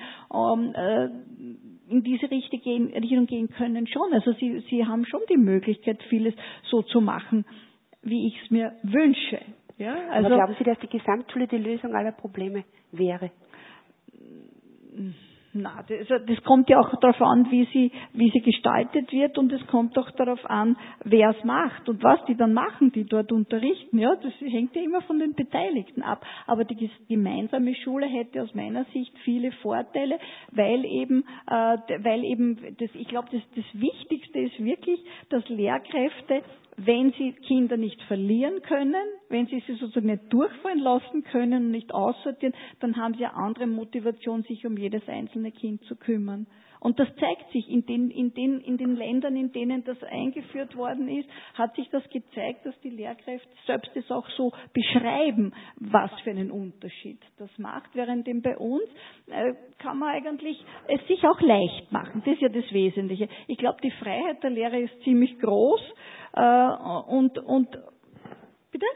in diese Richtung gehen können schon. Also sie haben schon die Möglichkeit, vieles so zu machen, wie ich es mir wünsche. Ja, also, aber glauben Sie, dass die Gesamtschule die Lösung aller Probleme wäre? Na, das kommt ja auch darauf an, wie sie gestaltet wird, und es kommt auch darauf an, wer es macht und was die dann machen, die dort unterrichten. Ja, das hängt ja immer von den Beteiligten ab. Aber die gemeinsame Schule hätte aus meiner Sicht viele Vorteile, weil eben ich glaube, das Wichtigste ist wirklich, dass Lehrkräfte, wenn sie Kinder nicht verlieren können, wenn sie sozusagen nicht durchfallen lassen können und nicht aussortieren, dann haben sie eine andere Motivation, sich um jedes einzelne Kind zu kümmern. Und das zeigt sich in den Ländern, in denen das eingeführt worden ist, hat sich das gezeigt, dass die Lehrkräfte selbst das auch so beschreiben, was für einen Unterschied das macht. Währenddem bei uns kann man eigentlich es sich auch leicht machen. Das ist ja das Wesentliche. Ich glaube, die Freiheit der Lehrer ist ziemlich groß. Und bitte?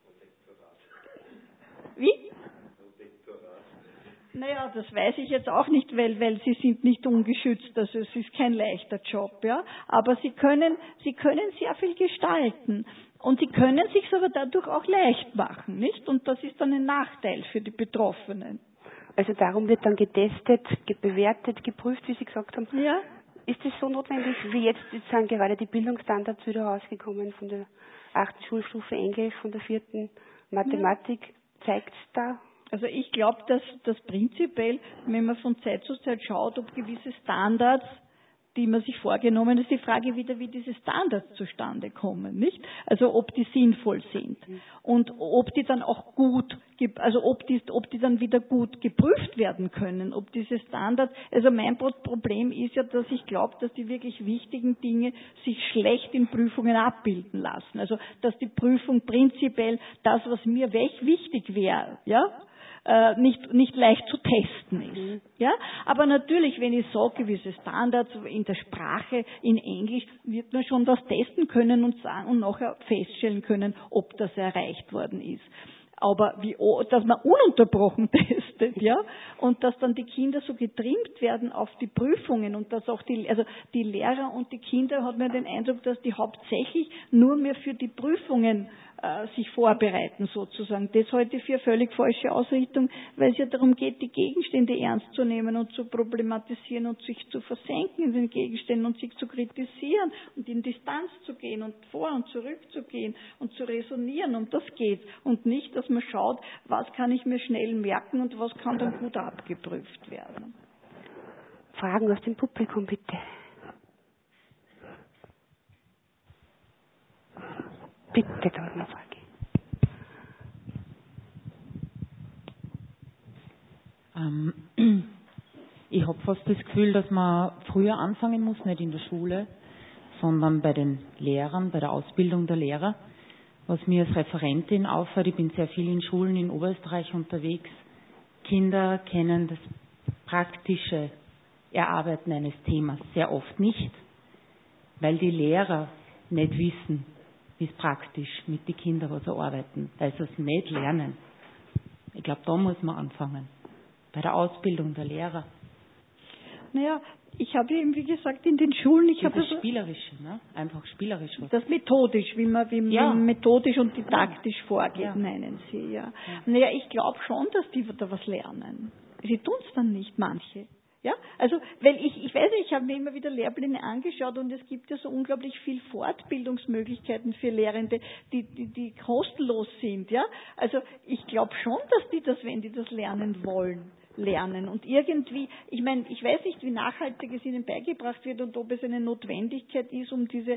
Wie? Naja, das weiß ich jetzt auch nicht, weil sie sind nicht ungeschützt, also es ist kein leichter Job, ja. Aber sie können sehr viel gestalten. Und sie können sich aber dadurch auch leicht machen, nicht? Und das ist dann ein Nachteil für die Betroffenen. Also darum wird dann getestet, bewertet, geprüft, wie Sie gesagt haben. Ja. Ist es so notwendig, wie jetzt sind gerade die Bildungsstandards wieder rausgekommen von der 8. Schulstufe Englisch, von der 4. Mathematik, zeigt es da? Also ich glaube, dass prinzipiell, wenn man von Zeit zu Zeit schaut, ob gewisse Standards, die man sich vorgenommen hat, ist die Frage wieder, wie diese Standards zustande kommen, nicht? Also ob die sinnvoll sind und ob die dann auch ob die dann wieder gut geprüft werden können, ob diese Standards, also mein Problem ist ja, dass ich glaube, dass die wirklich wichtigen Dinge sich schlecht in Prüfungen abbilden lassen. Also dass die Prüfung prinzipiell das, was mir wichtig wäre, ja, nicht leicht zu testen ist. Ja? Aber natürlich, wenn ich sage, gewisse Standards in der Sprache, in Englisch, wird man schon das testen können und sagen und nachher feststellen können, ob das erreicht worden ist. Aber dass man ununterbrochen testet, ja, und dass dann die Kinder so getrimmt werden auf die Prüfungen und dass auch die Lehrer und die Kinder, hat man den Eindruck, dass die hauptsächlich nur mehr für die Prüfungen sich vorbereiten sozusagen. Das halte ich für eine völlig falsche Ausrichtung, weil es ja darum geht, die Gegenstände ernst zu nehmen und zu problematisieren und sich zu versenken in den Gegenständen und sich zu kritisieren und in Distanz zu gehen und vor und zurück zu gehen und zu resonieren. Um das geht. Und nicht, dass man schaut, was kann ich mir schnell merken und was kann dann gut abgeprüft werden. Fragen aus dem Publikum, bitte. Bitte, da eine Frage. Ich habe fast das Gefühl, dass man früher anfangen muss, nicht in der Schule, sondern bei den Lehrern, bei der Ausbildung der Lehrer. Was mir als Referentin auffällt, ich bin sehr viel in Schulen in Oberösterreich unterwegs, Kinder kennen das praktische Erarbeiten eines Themas sehr oft nicht, weil die Lehrer nicht wissen, wie es praktisch mit den Kindern was arbeiten, weil sie es nicht lernen. Ich glaube, da muss man anfangen, bei der Ausbildung der Lehrer. Naja, ich habe eben, wie gesagt, in den Schulen, das Spielerische, ne? Einfach spielerisch. Das methodisch, wie man methodisch und didaktisch vorgeht, nennen Sie, ja. Naja, ich glaube schon, dass die da was lernen. Sie tun es dann nicht, manche. Ja, also, weil ich weiß nicht, ich habe mir immer wieder Lehrpläne angeschaut und es gibt ja so unglaublich viel Fortbildungsmöglichkeiten für Lehrende, die kostenlos sind, ja. Also, ich glaube schon, dass die das, wenn die das lernen wollen, lernen. Und irgendwie, ich meine, ich weiß nicht, wie nachhaltig es ihnen beigebracht wird und ob es eine Notwendigkeit ist,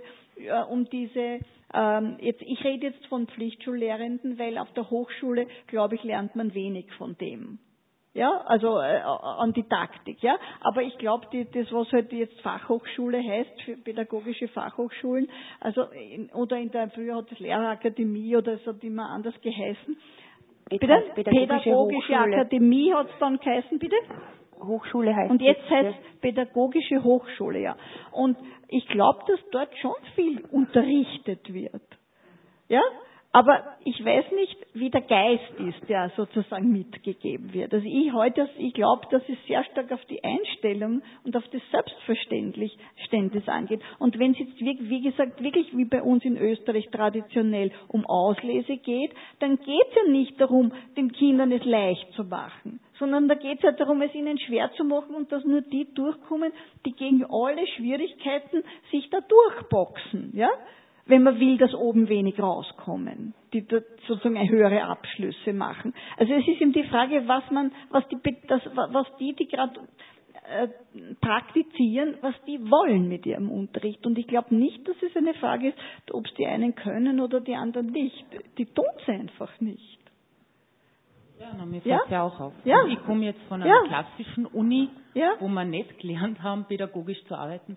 ich rede jetzt von Pflichtschullehrenden, weil auf der Hochschule, glaube ich, lernt man wenig von dem. Ja, also an Didaktik, ja. Aber ich glaube, das, was halt jetzt Fachhochschule heißt, für pädagogische Fachhochschulen, also früher hat es Lehrerakademie oder es hat immer anders geheißen. Bitte? Pädagogische Akademie hat es dann geheißen, bitte? Hochschule heißt und jetzt heißt es Pädagogische Hochschule, ja. Und ich glaube, dass dort schon viel unterrichtet wird. Ja? Aber ich weiß nicht, wie der Geist ist, der sozusagen mitgegeben wird. Also ich glaube, dass es sehr stark auf die Einstellung und auf das Selbstverständnis angeht. Und wenn es jetzt, wie gesagt, wirklich wie bei uns in Österreich traditionell um Auslese geht, dann geht es ja nicht darum, den Kindern es leicht zu machen, sondern da geht es ja darum, es ihnen schwer zu machen und dass nur die durchkommen, die gegen alle Schwierigkeiten sich da durchboxen, ja? Wenn man will, dass oben wenig rauskommen, die sozusagen höhere Abschlüsse machen. Also es ist eben die Frage, was die gerade praktizieren, was die wollen mit ihrem Unterricht. Und ich glaube nicht, dass es eine Frage ist, ob es die einen können oder die anderen nicht. Die tun es einfach nicht. Ja, mir fällt es ja auch auf. Ja. Ich komme jetzt von einer klassischen Uni, wo wir nicht gelernt haben, pädagogisch zu arbeiten.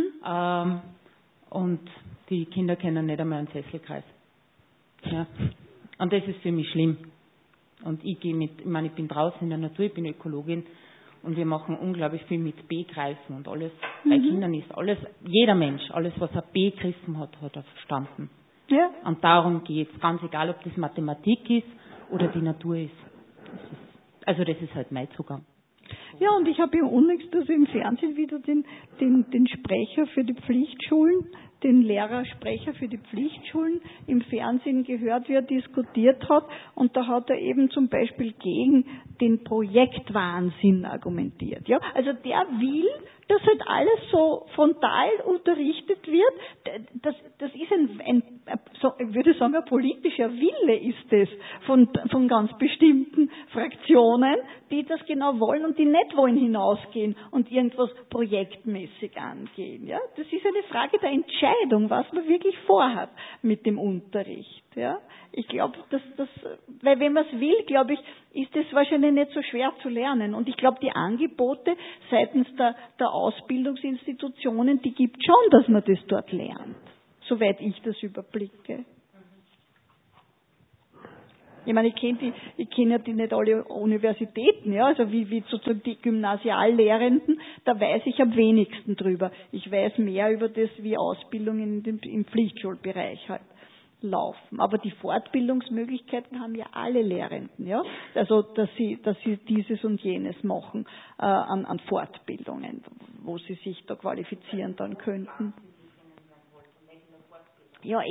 Und die Kinder kennen nicht einmal einen Sesselkreis. Ja. Und das ist für mich schlimm. Und ich bin draußen in der Natur, ich bin Ökologin und wir machen unglaublich viel mit Begreifen und alles. Bei Kindern ist alles, jeder Mensch, alles was er begriffen hat, hat er verstanden. Ja. Und darum geht es, ganz egal, ob das Mathematik ist oder die Natur ist. Das ist halt mein Zugang. Ja, und ich habe im Unlängst im Fernsehen wieder den Sprecher für die Pflichtschulen, den Lehrersprecher für die Pflichtschulen im Fernsehen gehört, wie er diskutiert hat. Und da hat er eben zum Beispiel gegen den Projektwahnsinn argumentiert. Ja, also der will, dass halt alles so frontal unterrichtet wird. Das ist ich würde sagen, ein politischer Wille ist es von ganz bestimmten Fraktionen, die das genau wollen und die nicht wollen hinausgehen und irgendwas projektmäßig angehen. Ja, das ist eine Frage der Entscheidung, was man wirklich vorhat mit dem Unterricht. Ja, ich glaube, weil wenn man es will, glaube ich, ist es wahrscheinlich nicht so schwer zu lernen. Und ich glaube, die Angebote seitens der Ausbildungsinstitutionen, die gibt schon, dass man das dort lernt, soweit ich das überblicke. Ich meine, ich kenne ja die nicht alle Universitäten, ja, also wie sozusagen die Gymnasiallehrenden, da weiß ich am wenigsten drüber. Ich weiß mehr über das, wie Ausbildungen im Pflichtschulbereich halt laufen. Aber die Fortbildungsmöglichkeiten haben ja alle Lehrenden, ja. Also, dass sie dieses und jenes machen, an Fortbildungen, wo sie sich da qualifizieren dann könnten. Ja,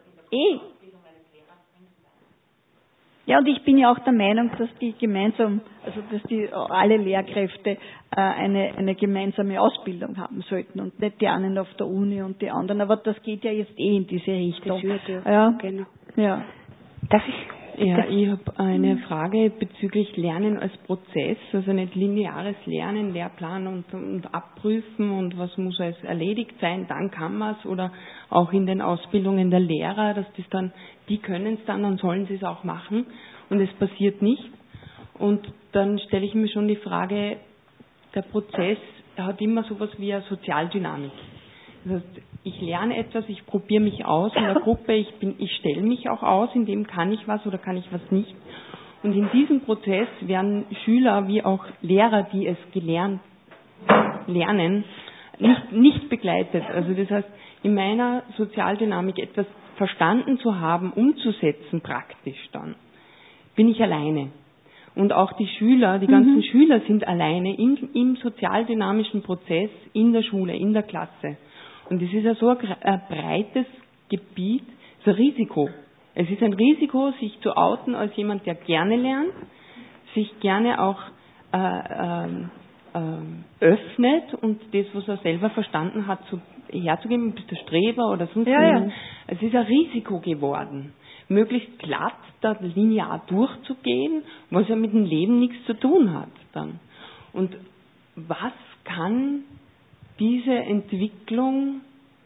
Ja, und ich bin ja auch der Meinung, dass die alle Lehrkräfte eine gemeinsame Ausbildung haben sollten und nicht die einen auf der Uni und die anderen. Aber das geht ja jetzt in diese Richtung. Ja, genau. Ja. Darf ich? Ja, ich habe eine Frage bezüglich Lernen als Prozess, also nicht lineares Lernen, Lehrplan und abprüfen und was muss alles erledigt sein, dann kann man es, oder auch in den Ausbildungen der Lehrer, dass das dann, die können es dann sollen sie es auch machen und es passiert nicht. Und dann stelle ich mir schon die Frage, der Prozess hat immer sowas wie eine Sozialdynamik. Das heißt, ich lerne etwas, ich probiere mich aus in der Gruppe, ich stelle mich auch aus, in dem kann ich was oder kann ich was nicht. Und in diesem Prozess werden Schüler wie auch Lehrer, die es lernen, nicht begleitet. Also das heißt, in meiner Sozialdynamik etwas verstanden zu haben, umzusetzen praktisch dann, bin ich alleine. Und auch die Schüler, die ganzen Schüler sind alleine im sozialdynamischen Prozess in der Schule, in der Klasse. Und es ist ja so ein breites Gebiet, so ein Risiko. Es ist ein Risiko, sich zu outen als jemand, der gerne lernt, sich gerne auch öffnet und das, was er selber verstanden hat, herzugeben, bist du Streber oder sonst was. Es ist ein Risiko geworden, möglichst glatt da linear durchzugehen, was ja mit dem Leben nichts zu tun hat dann. Und was kann diese Entwicklung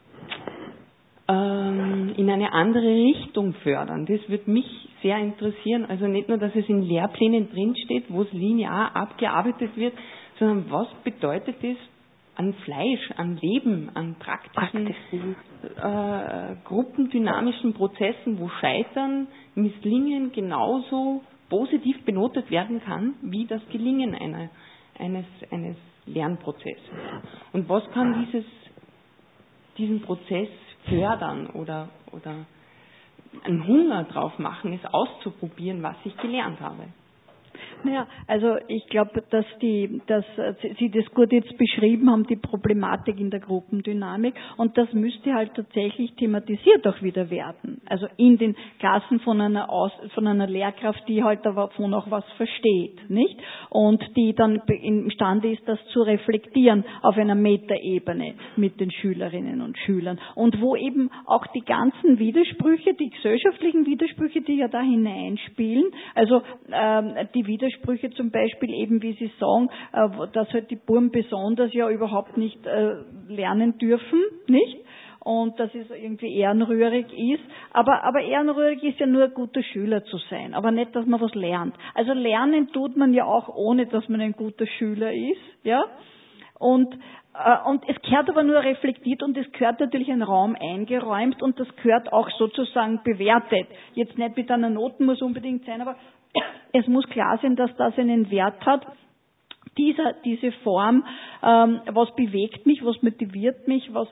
in eine andere Richtung fördern? Das würde mich sehr interessieren. Also nicht nur, dass es in Lehrplänen drinsteht, wo es linear abgearbeitet wird, sondern was bedeutet das an Fleisch, an Leben, an praktischen gruppendynamischen Prozessen, wo Scheitern, Misslingen genauso positiv benotet werden kann, wie das Gelingen eines Lernprozesses. Und was kann diesen Prozess fördern oder einen Hunger drauf machen, es auszuprobieren, was ich gelernt habe. Naja, also ich glaube, dass Sie das gut jetzt beschrieben haben, die Problematik in der Gruppendynamik, und das müsste halt tatsächlich thematisiert auch wieder werden. Also in den Klassen von einer Lehrkraft, die halt davon auch was versteht, nicht? Und die dann imstande ist, das zu reflektieren auf einer Metaebene mit den Schülerinnen und Schülern. Und wo eben auch die ganzen Widersprüche, die gesellschaftlichen Widersprüche, die ja da hineinspielen, also die Widersprüche zum Beispiel eben, wie Sie sagen, dass halt die Buben besonders ja überhaupt nicht lernen dürfen, nicht? Und dass es irgendwie ehrenrührig ist. Aber ehrenrührig ist ja nur ein guter Schüler zu sein, aber nicht, dass man was lernt. Also lernen tut man ja auch, ohne dass man ein guter Schüler ist, ja? Und es gehört aber nur reflektiert und es gehört natürlich ein Raum eingeräumt und das gehört auch sozusagen bewertet. Jetzt nicht mit einer Noten muss unbedingt sein, aber es muss klar sein, dass das einen Wert hat. Diese Form, was bewegt mich, was motiviert mich, was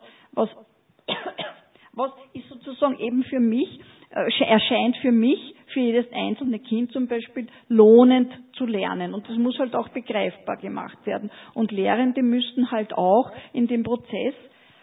ist sozusagen eben für mich, erscheint für mich, für jedes einzelne Kind zum Beispiel, lohnend zu lernen. Und das muss halt auch begreifbar gemacht werden. Und Lehrende müssten halt auch in dem Prozess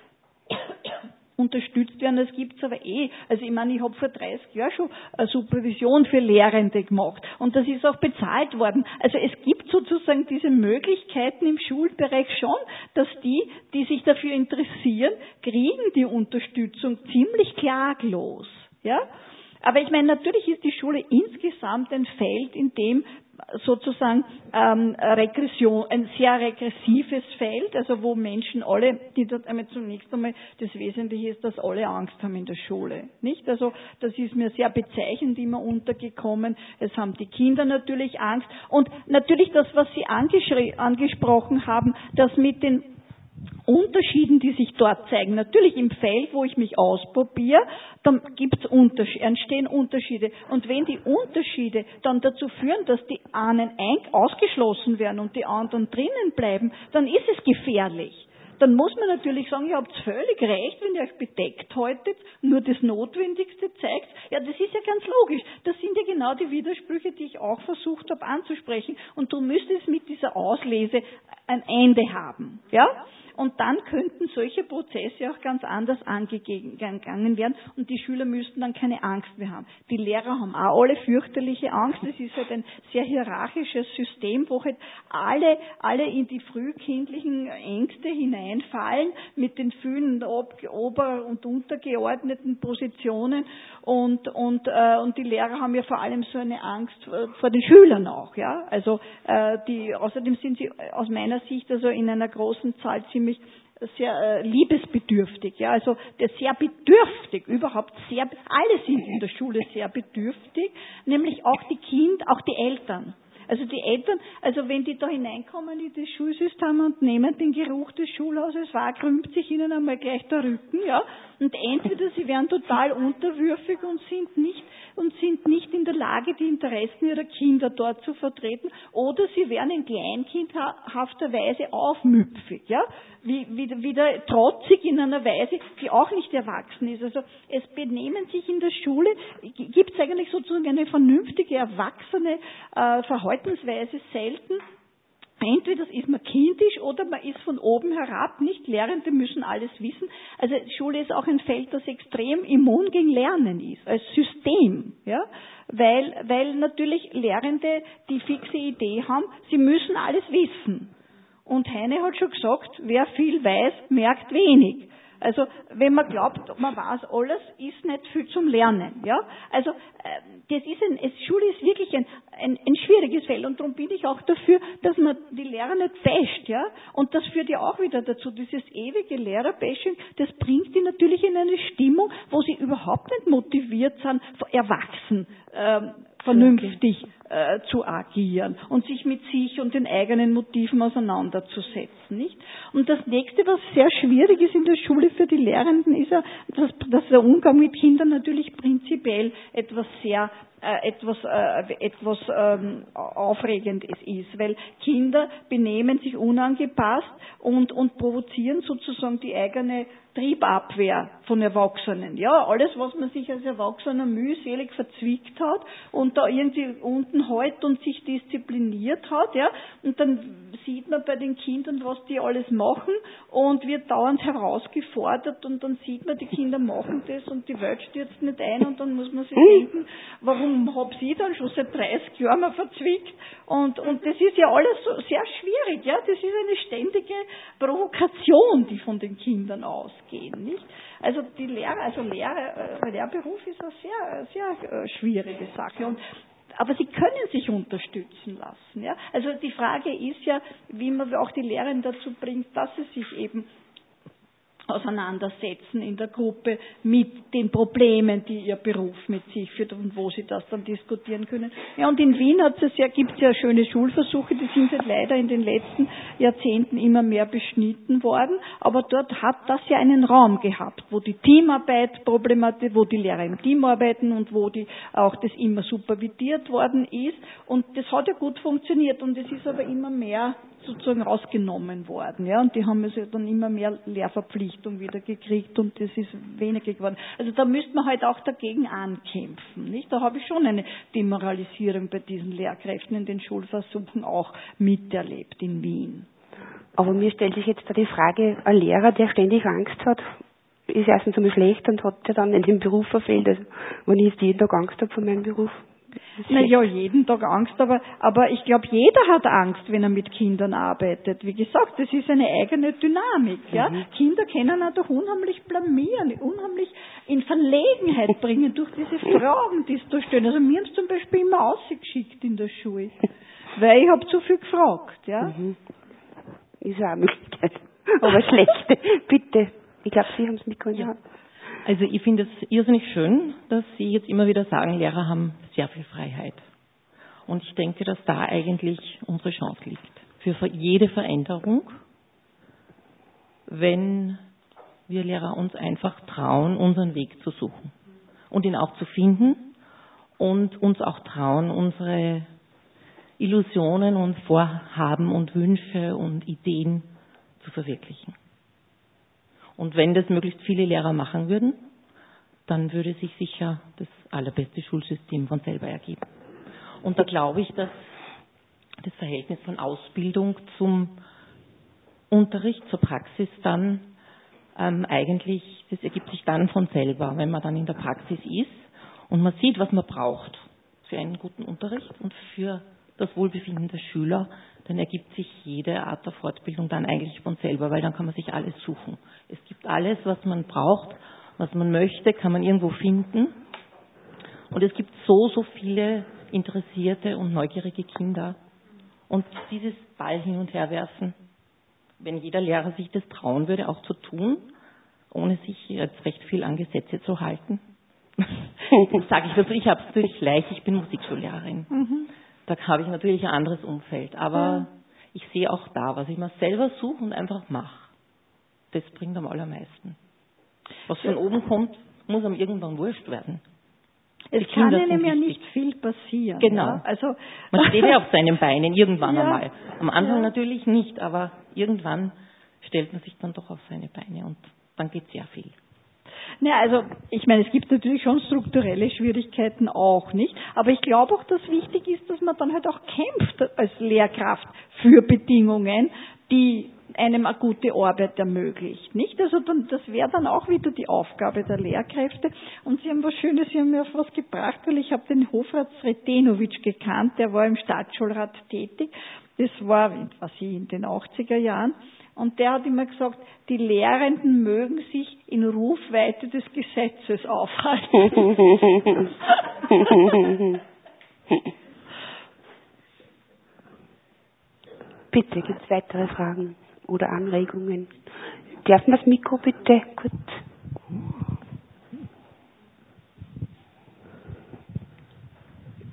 unterstützt werden. Das gibt's aber Also ich meine, ich habe vor 30 Jahren schon eine Supervision für Lehrende gemacht und das ist auch bezahlt worden. Also es gibt sozusagen diese Möglichkeiten im Schulbereich schon, dass die sich dafür interessieren, kriegen die Unterstützung ziemlich klaglos. Ja? Aber ich meine, natürlich ist die Schule insgesamt ein Feld, in dem sozusagen Regression, ein sehr regressives Feld, also wo Menschen alle, die dort zunächst einmal das Wesentliche ist, dass alle Angst haben in der Schule, nicht? Also das ist mir sehr bezeichnend immer untergekommen. Es haben die Kinder natürlich Angst und natürlich das, was Sie angesprochen haben, das mit den Unterschieden, die sich dort zeigen. Natürlich im Feld, wo ich mich ausprobiere, dann entstehen Unterschiede. Und wenn die Unterschiede dann dazu führen, dass die einen ausgeschlossen werden und die anderen drinnen bleiben, dann ist es gefährlich. Dann muss man natürlich sagen, ihr habt völlig recht, wenn ihr euch bedeckt haltet, nur das Notwendigste zeigt. Ja, das ist ja ganz logisch. Das sind ja genau die Widersprüche, die ich auch versucht habe anzusprechen. Und darum müsste es mit dieser Auslese ein Ende haben. Ja? Und dann könnten solche Prozesse auch ganz anders angegangen werden und die Schüler müssten dann keine Angst mehr haben. Die Lehrer haben auch alle fürchterliche Angst. Es ist halt ein sehr hierarchisches System, wo halt alle in die frühkindlichen Ängste hineinfallen mit den vielen ober- und untergeordneten Positionen und die Lehrer haben ja vor allem so eine Angst vor den Schülern auch, ja. Also außerdem sind sie aus meiner Sicht also in einer großen Zahl ziemlich sehr liebesbedürftig, ja, also sehr bedürftig, alle sind in der Schule sehr bedürftig, nämlich auch die Eltern. Also die Eltern, also wenn die da hineinkommen in das Schulsystem und nehmen den Geruch des Schulhauses wahr, krümmt sich ihnen einmal gleich der Rücken, ja. Und entweder sie werden total unterwürfig und sind nicht in der Lage, die Interessen ihrer Kinder dort zu vertreten, oder sie werden in kleinkindhafter Weise aufmüpfig, ja. Wieder trotzig in einer Weise, die auch nicht erwachsen ist. Also es benehmen sich in der Schule, gibt es eigentlich sozusagen eine vernünftige, erwachsene Verhaltensweise selten. Entweder ist man kindisch oder man ist von oben herab, nicht Lehrende müssen alles wissen. Also Schule ist auch ein Feld, das extrem immun gegen Lernen ist, als System, ja, weil natürlich Lehrende die fixe Idee haben, sie müssen alles wissen. Und Heine hat schon gesagt, wer viel weiß, merkt wenig. Also, wenn man glaubt, man weiß alles, ist nicht viel zum Lernen, ja. Also, Schule ist wirklich ein schwieriges Feld und darum bin ich auch dafür, dass man die Lehrer nicht basht, ja. Und das führt ja auch wieder dazu, dieses ewige Lehrerbashing, das bringt die natürlich in eine Stimmung, wo sie überhaupt nicht motiviert sind, erwachsen, vernünftig zu agieren und sich mit sich und den eigenen Motiven auseinanderzusetzen, nicht? Und das nächste, was sehr schwierig ist in der Schule für die Lehrenden, ist ja, dass der Umgang mit Kindern natürlich prinzipiell etwas sehr Aufregendes ist, weil Kinder benehmen sich unangepasst und provozieren sozusagen die eigene Triebabwehr von Erwachsenen. Ja, alles, was man sich als Erwachsener mühselig verzwickt hat und da irgendwie unten hält und sich diszipliniert hat, ja, und dann sieht man bei den Kindern, was die alles machen und wird dauernd herausgefordert und dann sieht man, die Kinder machen das und die Welt stürzt nicht ein und dann muss man sich denken, warum hab ich dann schon seit 30 Jahren mal verzwickt und das ist ja alles so sehr schwierig, ja, das ist eine ständige Provokation, die von den Kindern ausgeht. Nicht? Also Lehrberuf ist eine sehr, sehr schwierige Sache. Aber sie können sich unterstützen lassen. Ja? Also die Frage ist ja, wie man auch die Lehrenden dazu bringt, dass sie sich eben auseinandersetzen in der Gruppe mit den Problemen, die ihr Beruf mit sich führt und wo sie das dann diskutieren können. Ja, und in Wien gibt es ja schöne Schulversuche, die sind halt leider in den letzten Jahrzehnten immer mehr beschnitten worden, aber dort hat das ja einen Raum gehabt, wo die Teamarbeit problematisch, wo die Lehrer im Team arbeiten und wo auch das immer supervidiert worden ist und das hat ja gut funktioniert und es ist aber immer mehr sozusagen rausgenommen worden, ja, und die haben also dann immer mehr Lehrverpflichtung wieder gekriegt und das ist weniger geworden. Also da müsste man halt auch dagegen ankämpfen, nicht? Da habe ich schon eine Demoralisierung bei diesen Lehrkräften in den Schulversuchen auch miterlebt in Wien. Aber mir stellt sich jetzt da die Frage, ein Lehrer, der ständig Angst hat, ist erstens einmal schlecht und hat ja dann in den Beruf verfehlt. Also, wenn ich jetzt jeden Tag Angst habe vor meinem Beruf. Naja, jeden Tag Angst, aber ich glaube, jeder hat Angst, wenn er mit Kindern arbeitet. Wie gesagt, das ist eine eigene Dynamik. Ja? Kinder können auch doch unheimlich blamieren, unheimlich in Verlegenheit bringen durch diese Fragen, die es da stellen. Also mir haben es zum Beispiel immer ausgeschickt in der Schule, weil ich habe zu viel gefragt. Ja? Ist ja auch eine Möglichkeit. Aber schlecht. Bitte. Ich glaube, Sie haben es mitgekommen. Ja. Also ich finde es irrsinnig schön, dass Sie jetzt immer wieder sagen, Lehrer haben sehr viel Freiheit. Und ich denke, dass da eigentlich unsere Chance liegt. Für jede Veränderung, wenn wir Lehrer uns einfach trauen, unseren Weg zu suchen. Und ihn auch zu finden und uns auch trauen, unsere Illusionen und Vorhaben und Wünsche und Ideen zu verwirklichen. Und wenn das möglichst viele Lehrer machen würden, dann würde sich sicher das allerbeste Schulsystem von selber ergeben. Und da glaube ich, dass das Verhältnis von Ausbildung zum Unterricht, zur Praxis dann eigentlich, das ergibt sich dann von selber, wenn man dann in der Praxis ist und man sieht, was man braucht für einen guten Unterricht und für das Wohlbefinden der Schüler, dann ergibt sich jede Art der Fortbildung dann eigentlich von selber, weil dann kann man sich alles suchen. Es gibt alles, was man braucht, was man möchte, kann man irgendwo finden. Und es gibt so viele interessierte und neugierige Kinder. Und dieses Ball hin und her werfen, wenn jeder Lehrer sich das trauen würde, auch zu tun, ohne sich jetzt recht viel an Gesetze zu halten. Sage ich dazu, ich habe es natürlich leicht, ich bin Musikschullehrerin. Da habe ich natürlich ein anderes Umfeld. Aber ich sehe auch da, was ich mir selber suche und einfach mache. Das bringt am allermeisten. Was von oben kommt, muss am irgendwann wurscht werden. Es kann einem ja nicht viel passieren. Genau. Ja? Also man steht ja auf seinen Beinen irgendwann einmal. Am Anfang natürlich nicht, aber irgendwann stellt man sich dann doch auf seine Beine und dann geht sehr viel. Ja, also ich meine, es gibt natürlich schon strukturelle Schwierigkeiten auch, nicht? Aber ich glaube auch, dass wichtig ist, dass man dann halt auch kämpft als Lehrkraft für Bedingungen, die einem eine gute Arbeit ermöglicht, nicht? Also das wäre dann auch wieder die Aufgabe der Lehrkräfte. Und Sie haben was Schönes, Sie haben mir auf was gebracht, weil ich habe den Hofrat Sretenovic gekannt, der war im Staatsschulrat tätig. Das war, was ich, in den 80er Jahren. Und der hat immer gesagt, die Lehrenden mögen sich in Rufweite des Gesetzes aufhalten. Bitte, gibt es weitere Fragen oder Anregungen? Darf man das Mikro bitte kurz?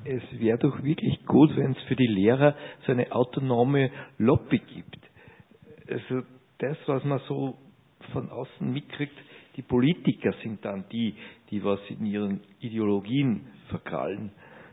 es wäre doch wirklich gut, wenn es für die Lehrer so eine autonome Lobby gibt. Also das, was man so von außen mitkriegt, die Politiker sind dann die was in ihren Ideologien verkrallen.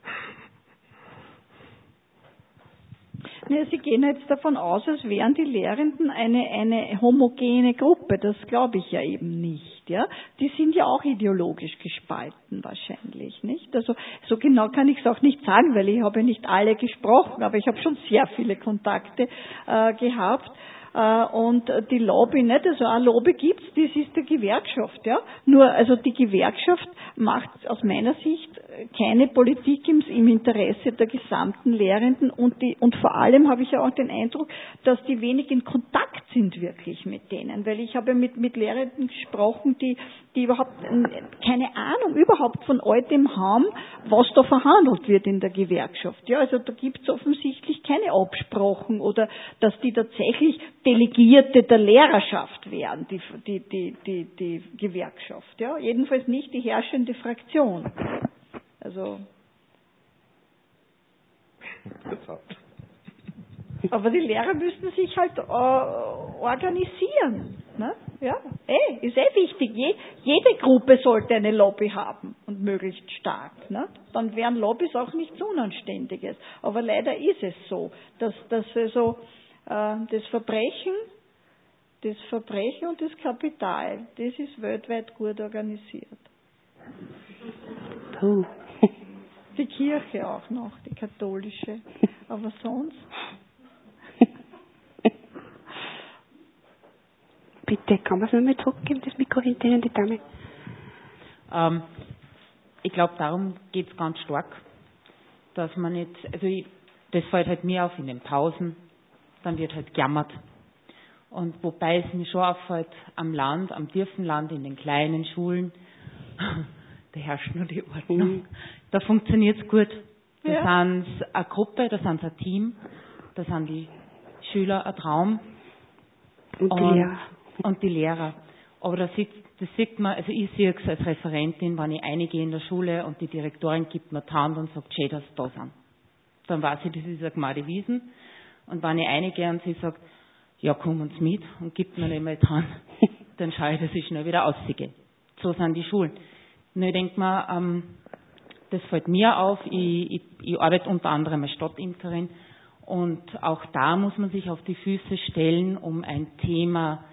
Sie gehen jetzt davon aus, als wären die Lehrenden eine homogene Gruppe. Das glaube ich ja eben nicht. Ja? Die sind ja auch ideologisch gespalten wahrscheinlich, nicht? Also so genau kann ich es auch nicht sagen, weil ich habe nicht alle gesprochen, aber ich habe schon sehr viele Kontakte gehabt. Und die Lobby nicht, also eine Lobby gibt's, das ist die Gewerkschaft, ja. Nur, also die Gewerkschaft macht aus meiner Sicht keine Politik im Interesse der gesamten Lehrenden und vor allem habe ich ja auch den Eindruck, dass die wenig in Kontakt sind wirklich mit denen, weil ich habe mit Lehrenden gesprochen, die überhaupt keine Ahnung überhaupt von all dem haben, was da verhandelt wird in der Gewerkschaft. Ja, also da gibt's offensichtlich keine Absprachen oder dass die tatsächlich Delegierte der Lehrerschaft wären, die Gewerkschaft. Ja, jedenfalls nicht die herrschende Fraktion. Also. Aber die Lehrer müssten sich halt organisieren. Ne? Ja, ist wichtig. Jede Gruppe sollte eine Lobby haben und möglichst stark. Ne? Dann wären Lobbys auch nichts Unanständiges. Aber leider ist es so, dass also das Verbrechen und das Kapital, das ist weltweit gut organisiert. Die Kirche auch noch, die katholische. Aber sonst? Bitte, kann man es nochmal zurückgeben, das Mikro hinter Ihnen, die Dame? Ich glaube, darum geht es ganz stark, dass man nicht, das fällt halt mir auf in den Pausen, dann wird halt gejammert. Und wobei es mir schon auffällt, am Land, am tiefen Land, in den kleinen Schulen, da herrscht nur die Ordnung. Da funktioniert es gut. Da sind eine Gruppe, da sind ein Team, da sind die Schüler ein Traum. Und die Lehrer. Aber das sieht man, also ich sehe es als Referentin, wenn ich eingehe in der Schule und die Direktorin gibt mir die Hand und sagt, schön, dass Sie da sind. Dann weiß ich, das ist eine Gemeinde Wiesen. Und wenn ich eingehe und sie sagt, ja, komm uns mit und gibt mir nicht mehr die Hand, dann schaue ich, dass ich schnell wieder rausgehe. So sind die Schulen. Und ich denke mir, das fällt mir auf, ich arbeite unter anderem als Stadtimkerin und auch da muss man sich auf die Füße stellen, um ein Thema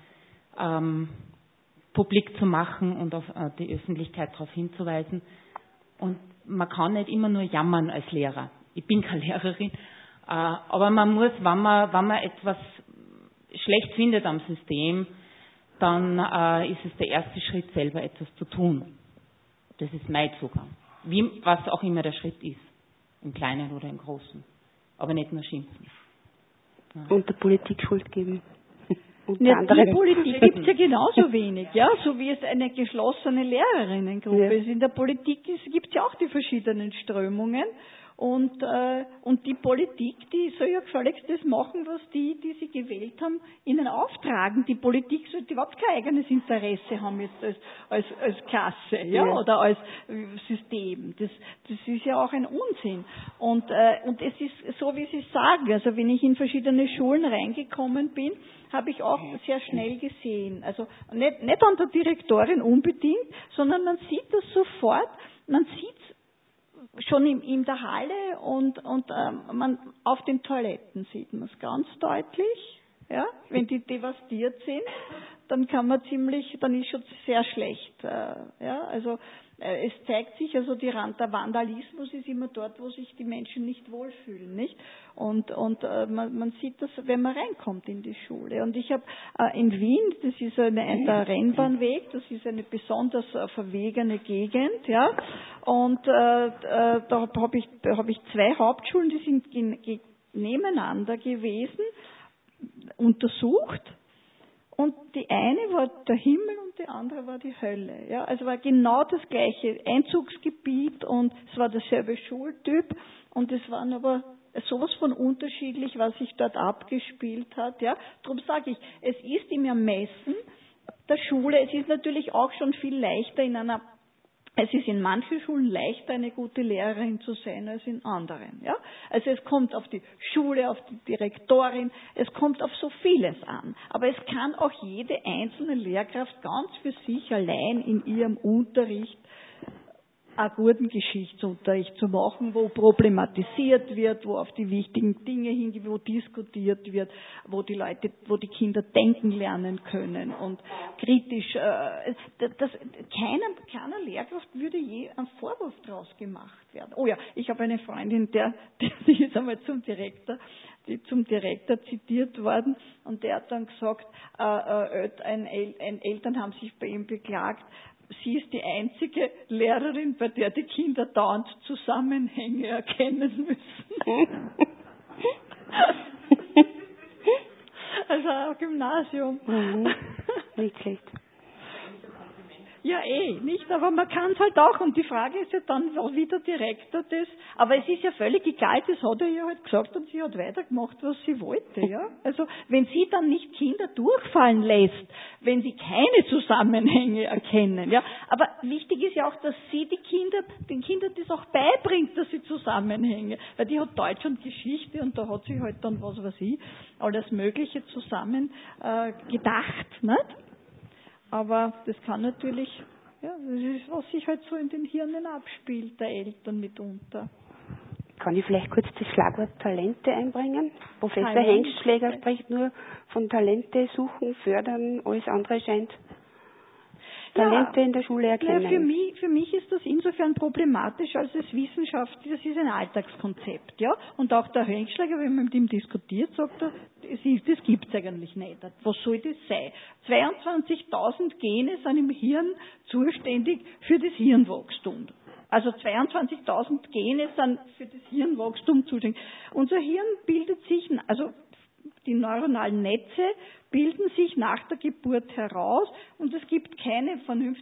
publik zu machen und auf die Öffentlichkeit darauf hinzuweisen. Und man kann nicht immer nur jammern als Lehrer. Ich bin keine Lehrerin, aber man muss, wenn man etwas schlecht findet am System, dann ist es der erste Schritt, selber etwas zu tun. Das ist mein Zugang. Was auch immer der Schritt ist, im Kleinen oder im Großen. Aber nicht nur schimpfen. Ja. Und der Politik Schuld geben. Die Politik gibt es ja genauso wenig, ja, so wie es eine geschlossene Lehrerinnengruppe ist. In der Politik gibt es ja auch die verschiedenen Strömungen und die Politik, die soll ja gefälligst das machen, was die sie gewählt haben, ihnen auftragen. Die Politik sollte überhaupt kein eigenes Interesse haben jetzt als Klasse, ja, oder als System. Das ist ja auch ein Unsinn. Und es ist so, wie Sie sagen, also wenn ich in verschiedene Schulen reingekommen bin, habe ich auch sehr schnell gesehen. Also nicht an der Direktorin unbedingt, sondern man sieht das sofort, man sieht es schon in der Halle und man auf den Toiletten sieht man es ganz deutlich. Ja, wenn die devastiert sind, dann dann ist schon sehr schlecht. Ja, also es zeigt sich, also der Vandalismus ist immer dort, wo sich die Menschen nicht wohlfühlen, nicht? Und man sieht das, wenn man reinkommt in die Schule. Und ich habe in Wien, das ist der Rennbahnweg, das ist eine besonders verwegene Gegend, ja. Und da habe ich zwei Hauptschulen, die sind nebeneinander gewesen, untersucht. Und die eine war der Himmel und die andere war die Hölle. Ja, also war genau das gleiche Einzugsgebiet und es war derselbe Schultyp und es waren aber sowas von unterschiedlich, was sich dort abgespielt hat. Ja, darum sage ich, es ist im Ermessen der Schule. Es ist natürlich auch schon viel leichter in einer Es ist in manchen Schulen leichter, eine gute Lehrerin zu sein als in anderen. Ja? Also es kommt auf die Schule, auf die Direktorin, es kommt auf so vieles an. Aber es kann auch jede einzelne Lehrkraft ganz für sich allein in ihrem Unterricht einen guten Geschichtsunterricht zu machen, wo problematisiert wird, wo auf die wichtigen Dinge hingeht, wo diskutiert wird, wo die Kinder denken lernen können und kritisch. Keiner Lehrkraft würde je ein Vorwurf daraus gemacht werden. Oh ja, ich habe eine Freundin, die ist einmal zum Direktor zitiert worden und der hat dann gesagt, Eltern haben sich bei ihm beklagt, sie ist die einzige Lehrerin, bei der die Kinder dauernd Zusammenhänge erkennen müssen. Also auch Gymnasium. Nicht schlecht. Ja, nicht, aber man kann es halt auch. Und die Frage ist ja dann, wie der Direktor das, aber es ist ja völlig egal, das hat er ja halt gesagt und sie hat weitergemacht, was sie wollte, ja. Also, wenn sie dann nicht Kinder durchfallen lässt, wenn sie keine Zusammenhänge erkennen, ja. Aber wichtig ist ja auch, dass sie den Kindern das auch beibringt, dass sie Zusammenhänge, weil die hat Deutsch und Geschichte und da hat sie halt dann, was weiß ich, alles Mögliche zusammen gedacht, nicht? Aber das kann natürlich, ja, das ist, was sich halt so in den Hirnen abspielt, der Eltern mitunter. Kann ich vielleicht kurz das Schlagwort Talente einbringen? Professor Talent. Hengstschläger spricht nur von Talente suchen, fördern, alles andere scheint Talente in der Schule erkennen. Ja, für mich ist das insofern problematisch, als es Wissenschaft, das ist ein Alltagskonzept, ja. Und auch der Hengstschläger, wenn man mit ihm diskutiert, sagt er, das gibt's eigentlich nicht. Was soll das sein? 22.000 Gene sind im Hirn zuständig für das Hirnwachstum. Also 22.000 Gene sind für das Hirnwachstum zuständig. Unser Hirn bildet sich, also die neuronalen Netze bilden sich nach der Geburt heraus und es gibt keine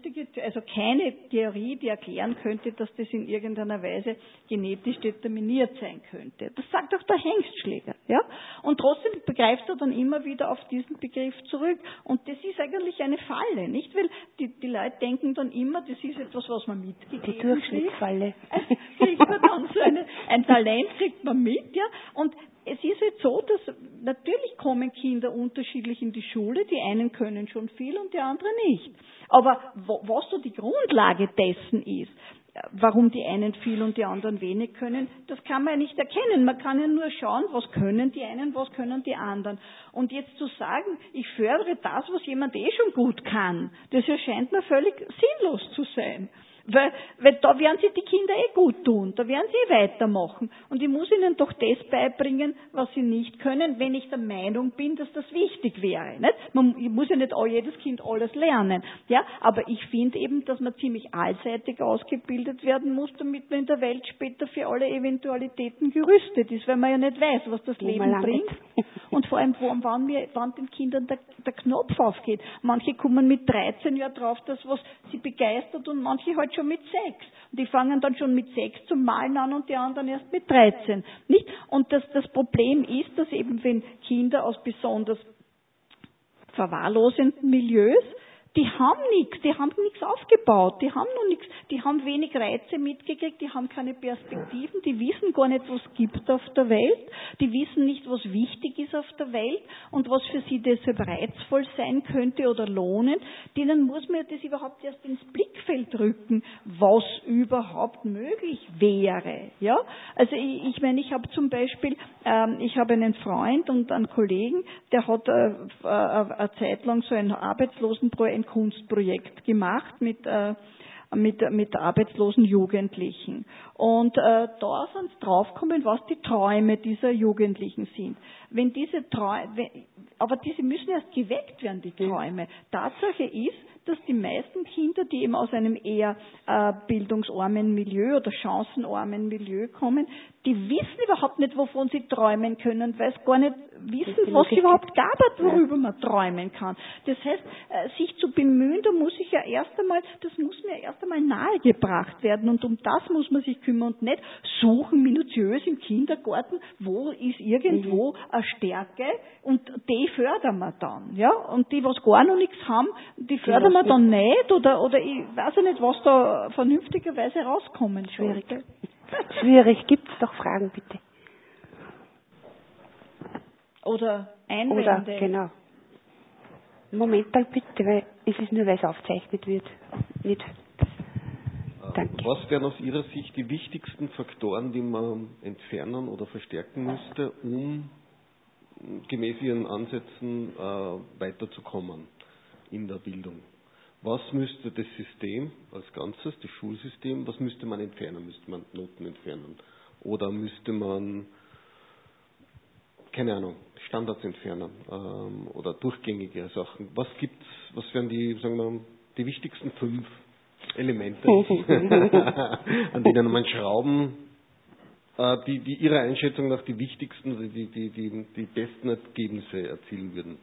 keine Theorie, die erklären könnte, dass das in irgendeiner Weise genetisch determiniert sein könnte. Das sagt auch der Hengstschläger, ja? Und trotzdem begreift er dann immer wieder auf diesen Begriff zurück und das ist eigentlich eine Falle, nicht? Weil die Leute denken dann immer, das ist etwas, was man mitgegeben kriegt. Die Durchschnittsfalle. Kriegt man dann so ein Talent kriegt man mit, ja? Und es ist jetzt so, dass natürlich kommen Kinder unterschiedlich in die Schule, die einen können schon viel und die anderen nicht. Aber was so die Grundlage dessen ist, warum die einen viel und die anderen wenig können, das kann man ja nicht erkennen. Man kann ja nur schauen, was können die einen, was können die anderen. Und jetzt zu sagen, ich fördere das, was jemand schon gut kann, das erscheint mir völlig sinnlos zu sein. Weil da werden sich die Kinder gut tun, da werden sie weitermachen. Und ich muss ihnen doch das beibringen, was sie nicht können, wenn ich der Meinung bin, dass das wichtig wäre. Nicht? Ich muss ja nicht jedes Kind alles lernen. Ja? Aber ich finde eben, dass man ziemlich allseitig ausgebildet werden muss, damit man in der Welt später für alle Eventualitäten gerüstet ist, weil man ja nicht weiß, was das Leben bringt. Und vor allem, wann den Kindern der Knopf aufgeht. Manche kommen mit 13 Jahren drauf, dass was sie begeistert und manche halt schon mit 6. Und die fangen dann schon mit 6 zum Malen an und die anderen erst mit 13. Nicht? Und das Problem ist, dass eben wenn Kinder aus besonders verwahrlosenden Milieus, die haben nichts aufgebaut, die haben noch nichts, die haben wenig Reize mitgekriegt, die haben keine Perspektiven, die wissen gar nicht, was es gibt auf der Welt, die wissen nicht, was wichtig ist auf der Welt und was für sie deshalb reizvoll sein könnte oder lohnen. Denen muss man das überhaupt erst ins Blickfeld rücken, was überhaupt möglich wäre. Ja? Also ich meine, ich habe zum Beispiel, ich habe einen Freund und einen Kollegen, der hat eine Zeit lang so ein ein Kunstprojekt gemacht mit arbeitslosen Jugendlichen. Und da sind sie draufgekommen, was die Träume dieser Jugendlichen sind. Aber diese müssen erst geweckt werden, die Träume. Tatsache ist, dass die meisten Kinder, die eben aus einem eher bildungsarmen Milieu oder chancenarmen Milieu kommen, die wissen überhaupt nicht, wovon sie träumen können, weil sie gar nicht wissen, was es überhaupt gab, worüber man träumen kann. Das heißt, sich zu bemühen, das muss mir erst einmal nahegebracht werden und um das muss man sich kümmern und nicht suchen minutiös im Kindergarten, wo ist irgendwo eine Stärke und die fördern wir dann. Ja? Und die, was gar noch nichts haben, die fördern wir dann nicht oder ich weiß ja nicht, was da vernünftigerweise rauskommen sollte. Schwierig. Gibt es doch Fragen, bitte? Oder Einwände. Oder, genau. Moment mal bitte, weil es ist nur, weil es aufgezeichnet wird. Nicht. Danke. Was wären aus Ihrer Sicht die wichtigsten Faktoren, die man entfernen oder verstärken müsste, um gemäß Ihren Ansätzen weiterzukommen in der Bildung? Was müsste das System als Ganzes, das Schulsystem, was müsste man entfernen? Müsste man Noten entfernen? Oder müsste man, keine Ahnung, Standards entfernen oder durchgängige Sachen? Was wären die, sagen wir, die wichtigsten 5 Elemente, an denen man schrauben, die Ihrer Einschätzung nach die wichtigsten, die besten Ergebnisse erzielen würden?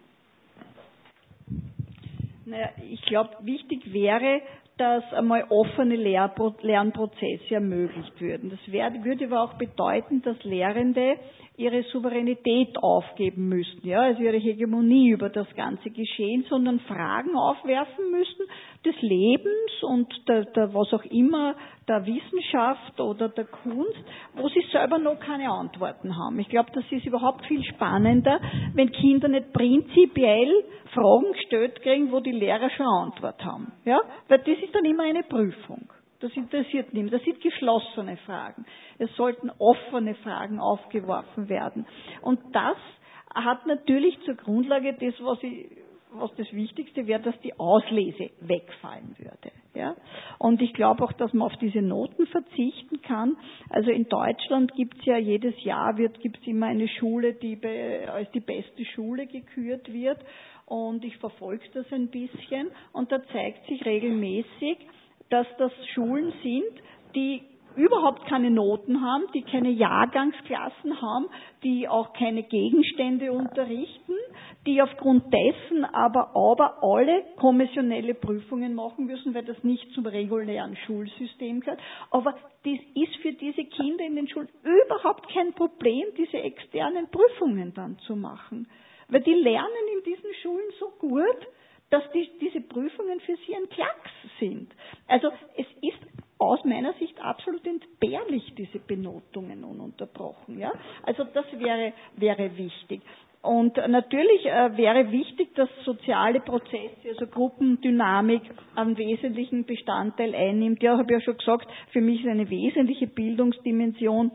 Naja, ich glaube, wichtig wäre, dass einmal offene Lernprozesse ermöglicht würden. Das würde aber auch bedeuten, dass Lehrende ihre Souveränität aufgeben müssten, ja, also ihre Hegemonie über das ganze Geschehen, sondern Fragen aufwerfen müssten des Lebens und der was auch immer, der Wissenschaft oder der Kunst, wo sie selber noch keine Antworten haben. Ich glaube, das ist überhaupt viel spannender, wenn Kinder nicht prinzipiell Fragen gestellt kriegen, wo die Lehrer schon eine Antwort haben. Ja? Weil das ist dann immer eine Prüfung. Das interessiert niemand. Das sind geschlossene Fragen. Es sollten offene Fragen aufgeworfen werden. Und das hat natürlich zur Grundlage das, was das Wichtigste wäre, dass die Auslese wegfallen würde. Ja? Und ich glaube auch, dass man auf diese Noten verzichten kann. Also in Deutschland gibt es ja jedes Jahr gibt es immer eine Schule, die als die beste Schule gekürt wird. Und ich verfolge das ein bisschen. Und da zeigt sich regelmäßig, dass das Schulen sind, die überhaupt keine Noten haben, die keine Jahrgangsklassen haben, die auch keine Gegenstände unterrichten, die aufgrund dessen aber alle kommissionelle Prüfungen machen müssen, weil das nicht zum regulären Schulsystem gehört. Aber das ist für diese Kinder in den Schulen überhaupt kein Problem, diese externen Prüfungen dann zu machen. Weil die lernen in diesen Schulen so gut, dass diese Prüfungen für sie ein Klacks sind. Also es ist aus meiner Sicht absolut entbehrlich, diese Benotungen ununterbrochen. Ja? Also das wäre wichtig. Und natürlich wäre wichtig, dass soziale Prozesse, also Gruppendynamik, einen wesentlichen Bestandteil einnimmt. Ja, habe ich ja schon gesagt, für mich ist eine wesentliche Bildungsdimension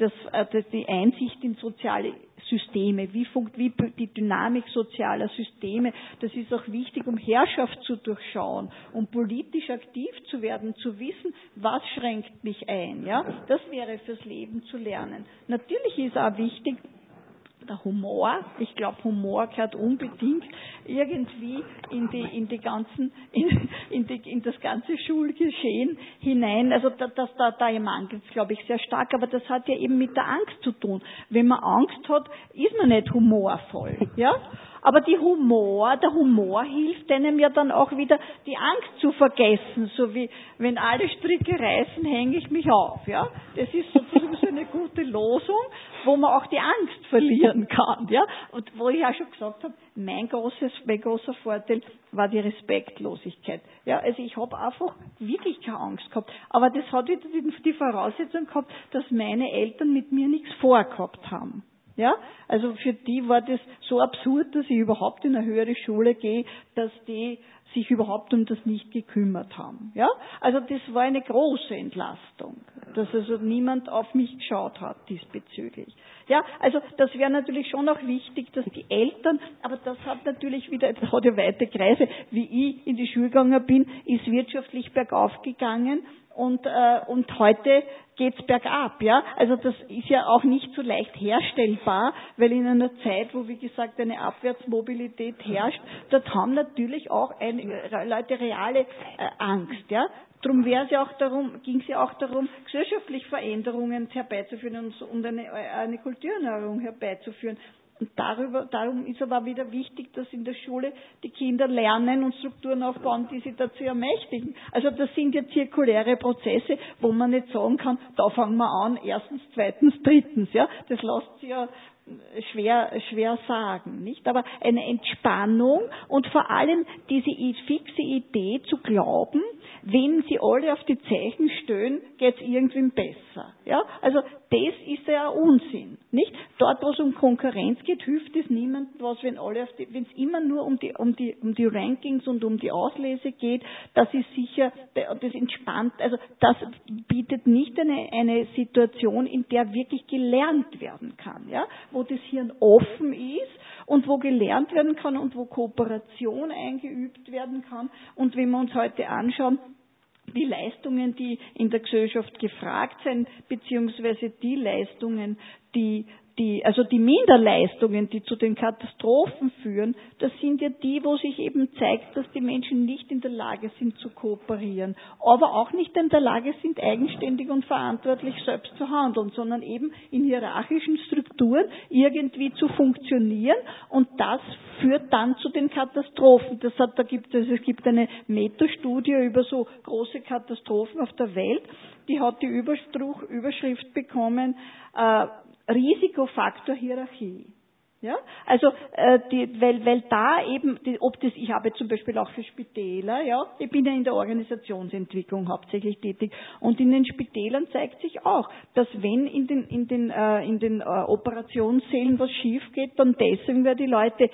die Einsicht in soziale Systeme, wie die Dynamik sozialer Systeme. Das ist auch wichtig, um Herrschaft zu durchschauen, um politisch aktiv zu werden, zu wissen, was schränkt mich ein. Ja, das wäre fürs Leben zu lernen. Natürlich ist auch wichtig, der Humor. Ich glaube, Humor gehört unbedingt irgendwie in das ganze Schulgeschehen hinein. Also da mangelt es, glaube ich, sehr stark. Aber das hat ja eben mit der Angst zu tun. Wenn man Angst hat, ist man nicht humorvoll. Ja? Aber der Humor hilft einem ja dann auch wieder, die Angst zu vergessen. So wie, wenn alle Stricke reißen, hänge ich mich auf. Ja? Das ist sozusagen so eine gute Losung, wo man auch die Angst verlieren kann. Ja? Und wo ich ja schon gesagt habe, mein großer Vorteil war die Respektlosigkeit. Ja? Also ich habe einfach wirklich keine Angst gehabt. Aber das hat wieder die Voraussetzung gehabt, dass meine Eltern mit mir nichts vorgehabt haben. Ja, also für die war das so absurd, dass ich überhaupt in eine höhere Schule gehe, dass die sich überhaupt um das nicht gekümmert haben. Ja, also das war eine große Entlastung, dass also niemand auf mich geschaut hat diesbezüglich. Ja, also das wäre natürlich schon auch wichtig, dass die Eltern, aber das hat natürlich wieder, das hat ja weite Kreise, wie ich in die Schule gegangen bin, ist wirtschaftlich bergauf gegangen. Und heute geht's bergab, ja. Also das ist ja auch nicht so leicht herstellbar, weil in einer Zeit, wo wie gesagt eine Abwärtsmobilität herrscht, dort haben natürlich auch Leute reale Angst, ja. Drum ging es ja auch darum, gesellschaftliche Veränderungen herbeizuführen und eine Kulturerneuerung herbeizuführen. darum ist aber wieder wichtig, dass in der Schule die Kinder lernen und Strukturen aufbauen, die sie dazu ermächtigen. Also das sind ja zirkuläre Prozesse, wo man nicht sagen kann, da fangen wir an, erstens, zweitens, drittens, ja. Das lässt sich ja schwer sagen, nicht? Aber eine Entspannung und vor allem diese fixe Idee zu glauben, wenn sie alle auf die Zeichen stehen, geht's irgendwem besser, ja? Also das ist ja Unsinn, nicht? Dort, wo es um Konkurrenz geht, hilft es niemandem was, wenn es immer nur um die Rankings und um die Auslese geht, das ist sicher, das entspannt, also das bietet nicht eine Situation, in der wirklich gelernt werden kann, ja? Wo das Hirn offen ist und wo gelernt werden kann und wo Kooperation eingeübt werden kann. Und wenn wir uns heute anschauen, die Leistungen, die in der Gesellschaft gefragt sind, beziehungsweise die Leistungen, also die Minderleistungen, die zu den Katastrophen führen, das sind ja die, wo sich eben zeigt, dass die Menschen nicht in der Lage sind zu kooperieren, aber auch nicht in der Lage sind, eigenständig und verantwortlich selbst zu handeln, sondern eben in hierarchischen Strukturen irgendwie zu funktionieren, und das führt dann zu den Katastrophen. Es gibt eine Metastudie über so große Katastrophen auf der Welt, die hat die Überschrift bekommen, Risikofaktor Hierarchie. Ja? Also, weil da eben, ich habe zum Beispiel auch für Spitäler, ja, ich bin ja in der Organisationsentwicklung hauptsächlich tätig, und in den Spitälern zeigt sich auch, dass wenn in den Operationssälen was schief geht, dann deswegen, weil die Leute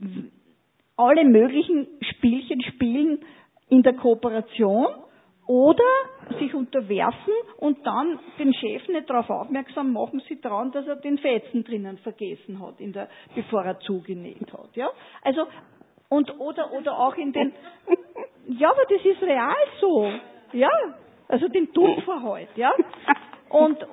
alle möglichen Spielchen spielen in der Kooperation oder sich unterwerfen und dann den Chef nicht darauf aufmerksam machen sie daran, dass er den Fetzen drinnen vergessen hat, bevor er zugenäht hat. Ja? Also, oder auch in den, ja, aber das ist real so, ja, also den Tupferhalt, ja, und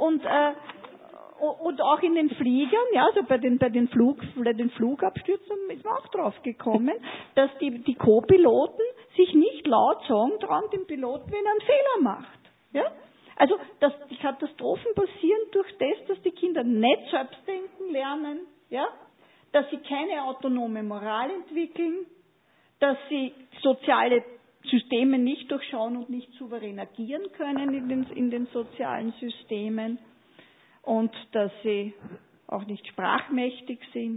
auch in den Fliegern, ja, also bei den Flugabstürzen ist man auch drauf gekommen, dass die Co-Piloten sich nicht laut sagen trauen, dem Piloten, wenn er einen Fehler macht. Ja? Also, dass die Katastrophen passieren durch das, dass die Kinder nicht selbst denken lernen, ja? Dass sie keine autonome Moral entwickeln, dass sie soziale Systeme nicht durchschauen und nicht souverän agieren können in den sozialen Systemen, und dass sie auch nicht sprachmächtig sind.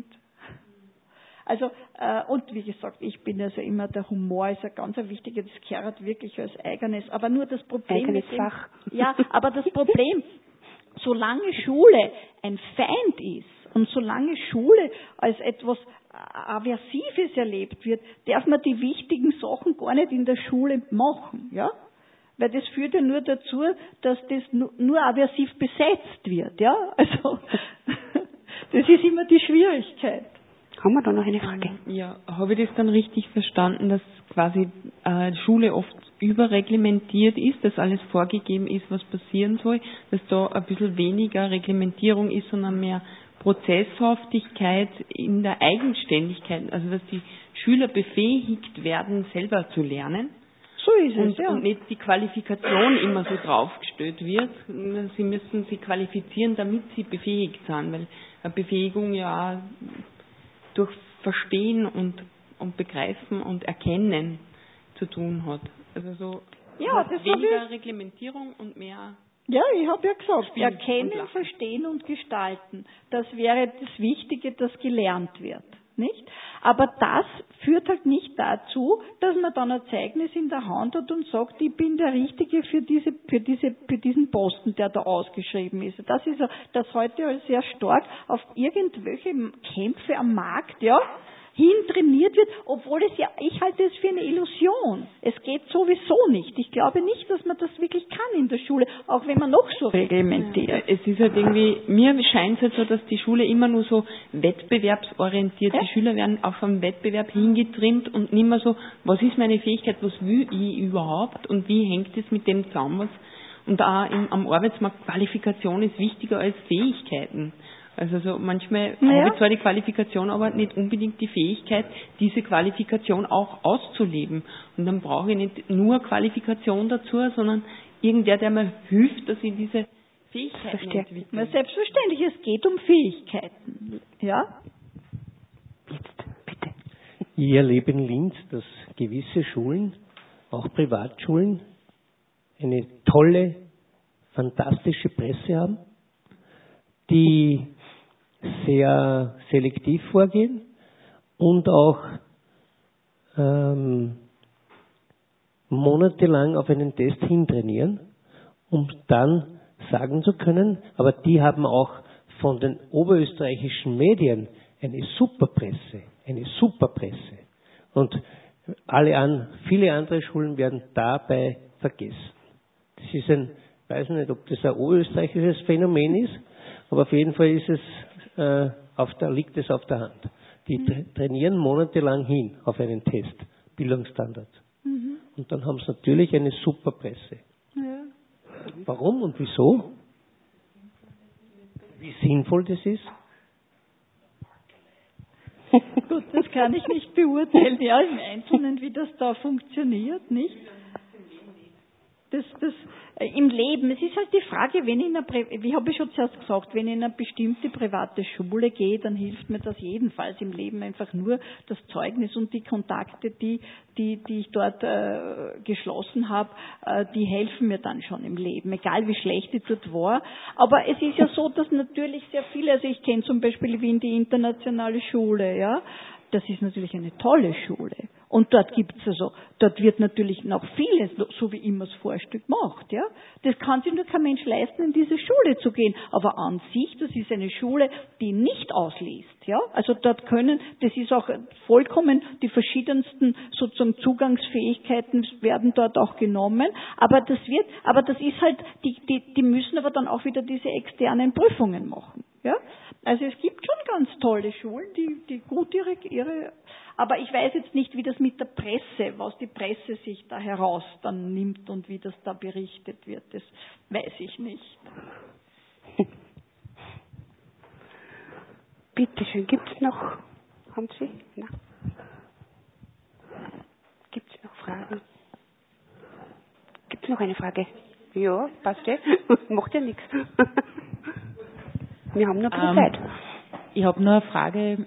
Also, und wie gesagt, ich bin also immer, der Humor ist ein ganz wichtiger, das gehört wirklich als eigenes, aber nur das Problem eigenes Fach. Ja, aber das Problem, solange Schule ein Feind ist und solange Schule als etwas Aversives erlebt wird, darf man die wichtigen Sachen gar nicht in der Schule machen, ja? Weil das führt ja nur dazu, dass das nur aversiv besetzt wird, ja? Also, das ist immer die Schwierigkeit. Haben wir da noch eine Frage? Ja, habe ich das dann richtig verstanden, dass quasi Schule oft überreglementiert ist, dass alles vorgegeben ist, was passieren soll, dass da ein bisschen weniger Reglementierung ist, sondern mehr Prozesshaftigkeit in der Eigenständigkeit, also dass die Schüler befähigt werden, selber zu lernen? So ist es, ja. Und nicht die Qualifikation immer so draufgestellt wird. Sie müssen sich qualifizieren, damit sie befähigt sind, weil eine Befähigung ja durch Verstehen und Begreifen und Erkennen zu tun hat. Also so ja, das weniger Reglementierung und mehr. Ja, ich habe ja gesagt, Spielen erkennen, und verstehen und gestalten. Das wäre das Wichtige, das gelernt wird. Nicht? Aber das führt halt nicht dazu, dass man dann ein Zeugnis in der Hand hat und sagt, ich bin der Richtige für diesen Posten, der da ausgeschrieben ist. Das ist das heute sehr stark auf irgendwelche Kämpfe am Markt, ja, hin trainiert wird, obwohl ich halte es für eine Illusion. Es geht sowieso nicht. Ich glaube nicht, dass man das wirklich kann in der Schule, auch wenn man noch so reglementiert. Ja, es ist halt irgendwie, mir scheint es halt so, dass die Schule immer nur so wettbewerbsorientiert, die Schüler werden auf einen Wettbewerb hingetrimmt und nicht mehr so, was ist meine Fähigkeit, was will ich überhaupt und wie hängt es mit dem zusammen, und auch am Arbeitsmarkt, Qualifikation ist wichtiger als Fähigkeiten. Also so manchmal habe ich zwar die Qualifikation, aber nicht unbedingt die Fähigkeit, diese Qualifikation auch auszuleben. Und dann brauche ich nicht nur Qualifikation dazu, sondern irgendwer, der mir hilft, dass ich diese Fähigkeiten entwickle. Na, selbstverständlich, es geht um Fähigkeiten. Ja? Ich erlebe in Linz, dass gewisse Schulen, auch Privatschulen, eine tolle, fantastische Presse haben, die sehr selektiv vorgehen und auch monatelang auf einen Test hintrainieren, um dann sagen zu können, aber die haben auch von den oberösterreichischen Medien eine super Presse. Und viele andere Schulen werden dabei vergessen. Das ist ich weiß nicht, ob das ein oberösterreichisches Phänomen ist, aber auf jeden Fall ist es, liegt es auf der Hand. Die trainieren monatelang hin auf einen Test, Bildungsstandard. Und dann haben sie natürlich eine super Presse. Ja. Warum und wieso? Wie sinnvoll das ist? Gut, das kann ich nicht beurteilen, ja, im Einzelnen, wie das da funktioniert, nicht? Im Leben, es ist halt die Frage, wie habe ich schon zuerst gesagt, wenn ich in eine bestimmte private Schule gehe, dann hilft mir das jedenfalls im Leben einfach nur das Zeugnis und die Kontakte, die ich dort geschlossen habe, die helfen mir dann schon im Leben, egal wie schlecht ich dort war. Aber es ist ja so, dass natürlich sehr viele, also ich kenne zum Beispiel Wien die internationale Schule, ja, das ist natürlich eine tolle Schule. Und dort wird natürlich noch vieles, so wie immer das Vorstück macht, ja. Das kann sich nur kein Mensch leisten, in diese Schule zu gehen. Aber an sich, das ist eine Schule, die nicht ausliest, ja. Also das ist auch vollkommen, die verschiedensten sozusagen Zugangsfähigkeiten werden dort auch genommen. Aber das ist halt, die müssen aber dann auch wieder diese externen Prüfungen machen, ja. Also es gibt schon ganz tolle Schulen, die gut ihre, aber ich weiß jetzt nicht, wie das mit der Presse, was die Presse sich da heraus dann nimmt und wie das da berichtet wird, das weiß ich nicht. Bitte schön, gibt es noch, haben Sie? Na? Gibt es noch Fragen? Gibt es noch eine Frage? Ja, passt ja, macht ja nichts. Wir haben noch ein bisschen Zeit. Ich habe nur eine Frage,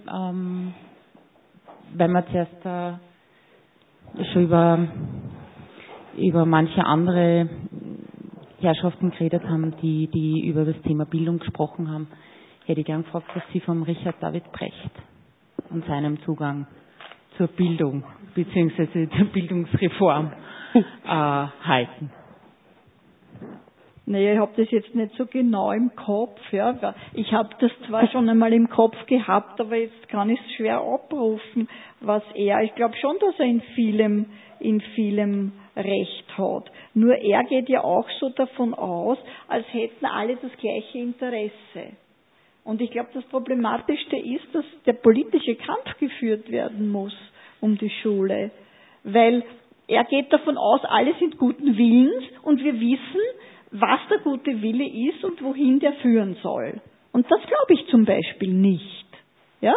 weil wir zuerst schon über manche andere Herrschaften geredet haben, die über das Thema Bildung gesprochen haben. Hätte ich gern gefragt, was Sie vom Richard David Precht und seinem Zugang zur Bildung bzw. zur Bildungsreform halten. Naja, ich habe das jetzt nicht so genau im Kopf. Ja. Ich habe das zwar schon einmal im Kopf gehabt, aber jetzt kann ich es schwer abrufen, ich glaube schon, dass er in vielem Recht hat. Nur er geht ja auch so davon aus, als hätten alle das gleiche Interesse. Und ich glaube, das Problematischste ist, dass der politische Kampf geführt werden muss um die Schule. Weil er geht davon aus, alle sind guten Willens und wir wissen, was der gute Wille ist und wohin der führen soll. Und das glaube ich zum Beispiel nicht. Ja?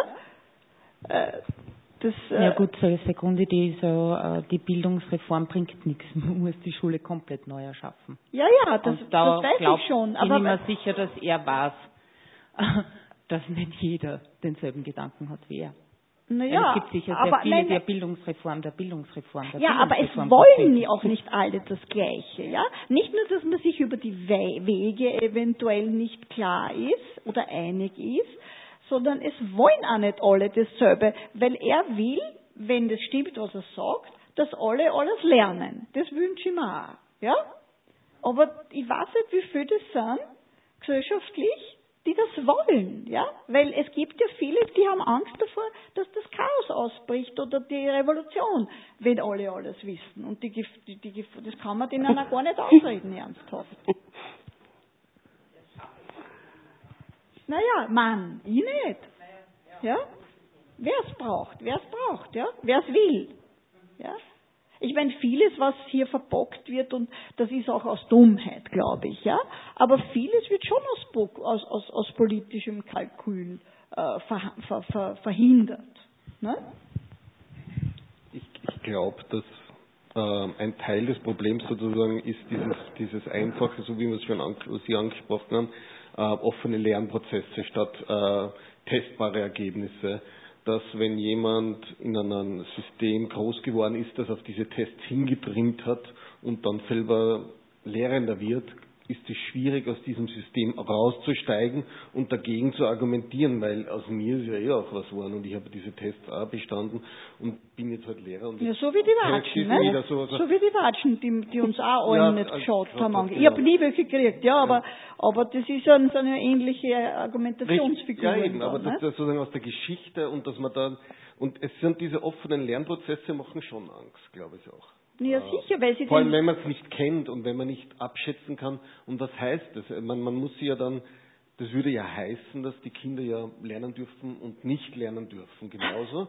Ja gut, so eine Grundidee ist ja, die Bildungsreform bringt nichts. Man muss die Schule komplett neu erschaffen. Ja, das weiß ich schon. Aber ich bin mir sicher, dass er weiß, dass nicht jeder denselben Gedanken hat wie er. Naja, es gibt sicher sehr viele der Bildungsreform. Ja, aber es wollen auch nicht alle das Gleiche, ja. Nicht nur, dass man sich über die Wege eventuell nicht klar ist oder einig ist, sondern es wollen auch nicht alle dasselbe, weil er will, wenn das stimmt, was er sagt, dass alle alles lernen. Das wünsche ich mir auch, ja. Aber ich weiß nicht, wie viele das sind, gesellschaftlich, die das wollen, ja, weil es gibt ja viele, die haben Angst davor, dass das Chaos ausbricht oder die Revolution, wenn alle alles wissen. Und das kann man denen auch gar nicht ausreden, ernsthaft. Naja, Mann, ich nicht. Ja? Wer es braucht, ja? Wer es will. Ja? Ich meine, vieles, was hier verbockt wird, und das ist auch aus Dummheit, glaube ich, ja. Aber vieles wird schon aus politischem Kalkül verhindert. Ne? Ich glaube, dass ein Teil des Problems sozusagen ist dieses Einfache, so wie wir es schon Sie angesprochen haben, offene Lernprozesse statt testbare Ergebnisse. dass wenn jemand in einem System groß geworden ist, das auf diese Tests hingetrimmt hat und dann selber Lehrender wird, ist es schwierig, aus diesem System rauszusteigen und dagegen zu argumentieren, weil aus mir ist ja auch was geworden und ich habe diese Tests auch bestanden und bin jetzt halt Lehrer. Und ja, so wie die Watschen, ne? So wie die Watschen, die uns auch allen nicht geschaut haben. Ich habe nie welche gekriegt, aber das ist ja so eine ähnliche Argumentationsfigur. Ja, eben, aber das sozusagen aus der Geschichte und dass man dann, und es sind diese offenen Lernprozesse, machen schon Angst, glaube ich auch. Ja, sicher, weil sie vor allem, wenn man es nicht kennt und wenn man nicht abschätzen kann. Und was heißt das? Man muss sie ja dann, das würde ja heißen, dass die Kinder ja lernen dürfen und nicht lernen dürfen, genauso.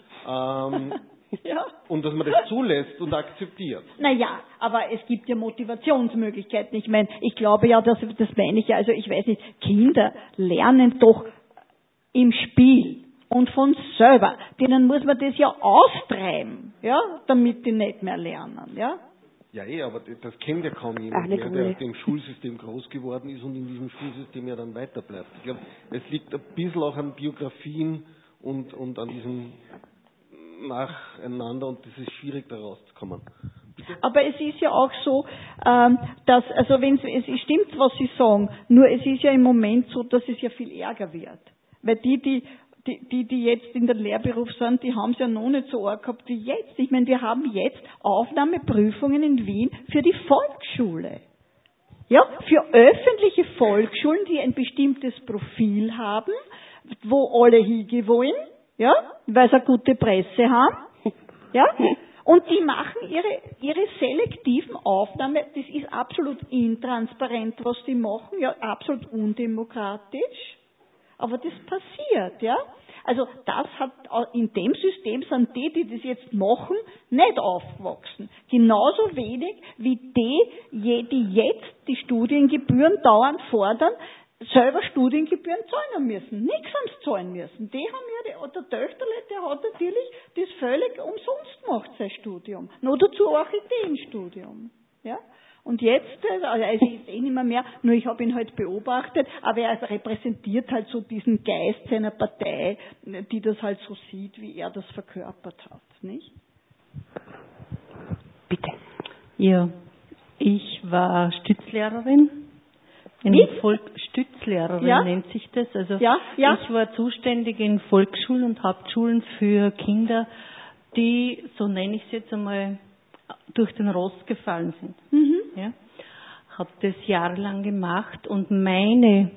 Ja. Und dass man das zulässt und akzeptiert. Naja, aber es gibt ja Motivationsmöglichkeiten. Ich meine, ich glaube ja, das meine ich ja, also ich weiß nicht, Kinder lernen doch im Spiel. Und von selber. Denen muss man das ja austreiben, ja, damit die nicht mehr lernen, ja. Ja, aber das kennt ja kaum jemand mehr, der im Schulsystem groß geworden ist und in diesem Schulsystem ja dann weiter bleibt. Ich glaube, es liegt ein bisschen auch an Biografien und an diesem Nacheinander und das ist schwierig, da rauszukommen. Bitte? Aber es ist ja auch so, dass, also es stimmt, was Sie sagen, nur es ist ja im Moment so, dass es ja viel ärger wird. Weil die jetzt in der Lehrberuf sind, die haben es ja noch nicht so arg gehabt wie jetzt. Ich meine, wir haben jetzt Aufnahmeprüfungen in Wien für die Volksschule. Ja, für öffentliche Volksschulen, die ein bestimmtes Profil haben, wo alle hingehen wollen, ja, weil sie eine gute Presse haben, ja. Und die machen ihre selektiven Aufnahmen, das ist absolut intransparent, was die machen, ja, absolut undemokratisch. Aber das passiert, ja. Also das hat, in dem System sind die das jetzt machen, nicht aufgewachsen. Genauso wenig wie die jetzt die Studiengebühren dauernd fordern, selber Studiengebühren zahlen müssen. Nichts haben sie zahlen müssen. Die haben ja, der Töchterle, der hat natürlich das völlig umsonst gemacht, sein Studium. Noch dazu Orchideenstudium, ja. Und jetzt, also ich sehe nicht mehr, nur ich habe ihn halt beobachtet, aber er repräsentiert halt so diesen Geist seiner Partei, die das halt so sieht, wie er das verkörpert hat, nicht? Bitte. Ja, ich war Stützlehrerin. Stützlehrerin ja? nennt sich das. Also ja? Ich war zuständig in Volksschulen und Hauptschulen für Kinder, die, so nenne ich es jetzt einmal, durch den Rost gefallen sind. Mhm. Ja, habe das jahrelang gemacht und meine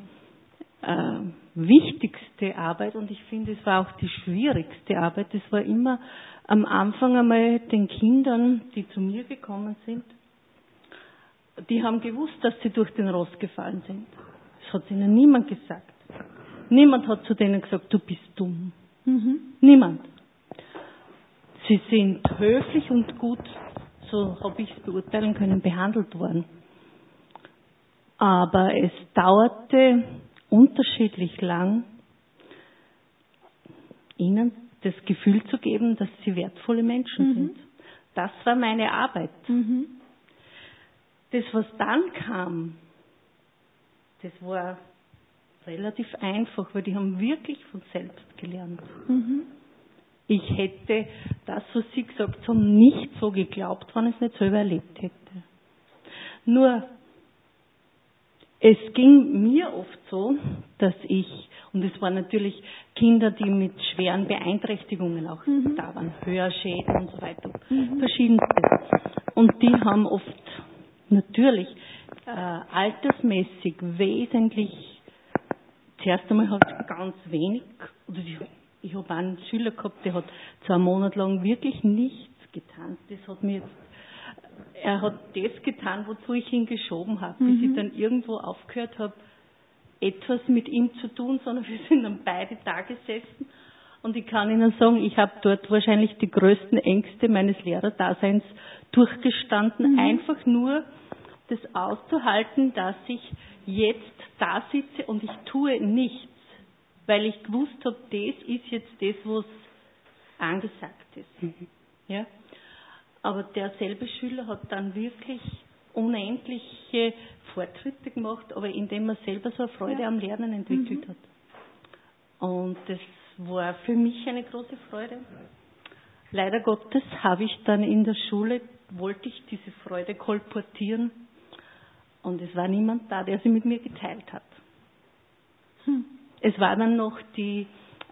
wichtigste Arbeit, und ich finde, es war auch die schwierigste Arbeit, das war immer am Anfang einmal den Kindern, die zu mir gekommen sind, die haben gewusst, dass sie durch den Rost gefallen sind. Das hat ihnen niemand gesagt. Niemand hat zu denen gesagt, du bist dumm. Mhm. Niemand. Sie sind höflich und gut, so habe ich es beurteilen können, behandelt worden. Aber es dauerte unterschiedlich lang, ihnen das Gefühl zu geben, dass sie wertvolle Menschen sind. Das war meine Arbeit. Mhm. Das, was dann kam, das war relativ einfach, weil die haben wirklich von selbst gelernt. Mhm. Ich hätte das, was Sie gesagt haben, nicht so geglaubt, wenn ich es nicht selber erlebt hätte. Nur, es ging mir oft so, dass und es waren natürlich Kinder, die mit schweren Beeinträchtigungen auch da waren, Hörschäden und so weiter, verschiedenste. Und die haben oft natürlich altersmäßig wesentlich, zuerst einmal hat es ganz wenig, oder ich habe einen Schüler gehabt, der hat 2 Monate lang wirklich nichts getan. Er hat das getan, wozu ich ihn geschoben habe, bis ich dann irgendwo aufgehört habe, etwas mit ihm zu tun, sondern wir sind dann beide da gesessen. Und ich kann Ihnen sagen, ich habe dort wahrscheinlich die größten Ängste meines Lehrerdaseins durchgestanden, einfach nur das auszuhalten, dass ich jetzt da sitze und ich tue nichts. Weil ich gewusst habe, das ist jetzt das, was angesagt ist. Ja? Aber derselbe Schüler hat dann wirklich unendliche Fortschritte gemacht, aber indem er selber so eine Freude am Lernen entwickelt hat. Und das war für mich eine große Freude. Leider Gottes habe ich dann in der Schule, wollte ich diese Freude kolportieren und es war niemand da, der sie mit mir geteilt hat. Es war dann noch die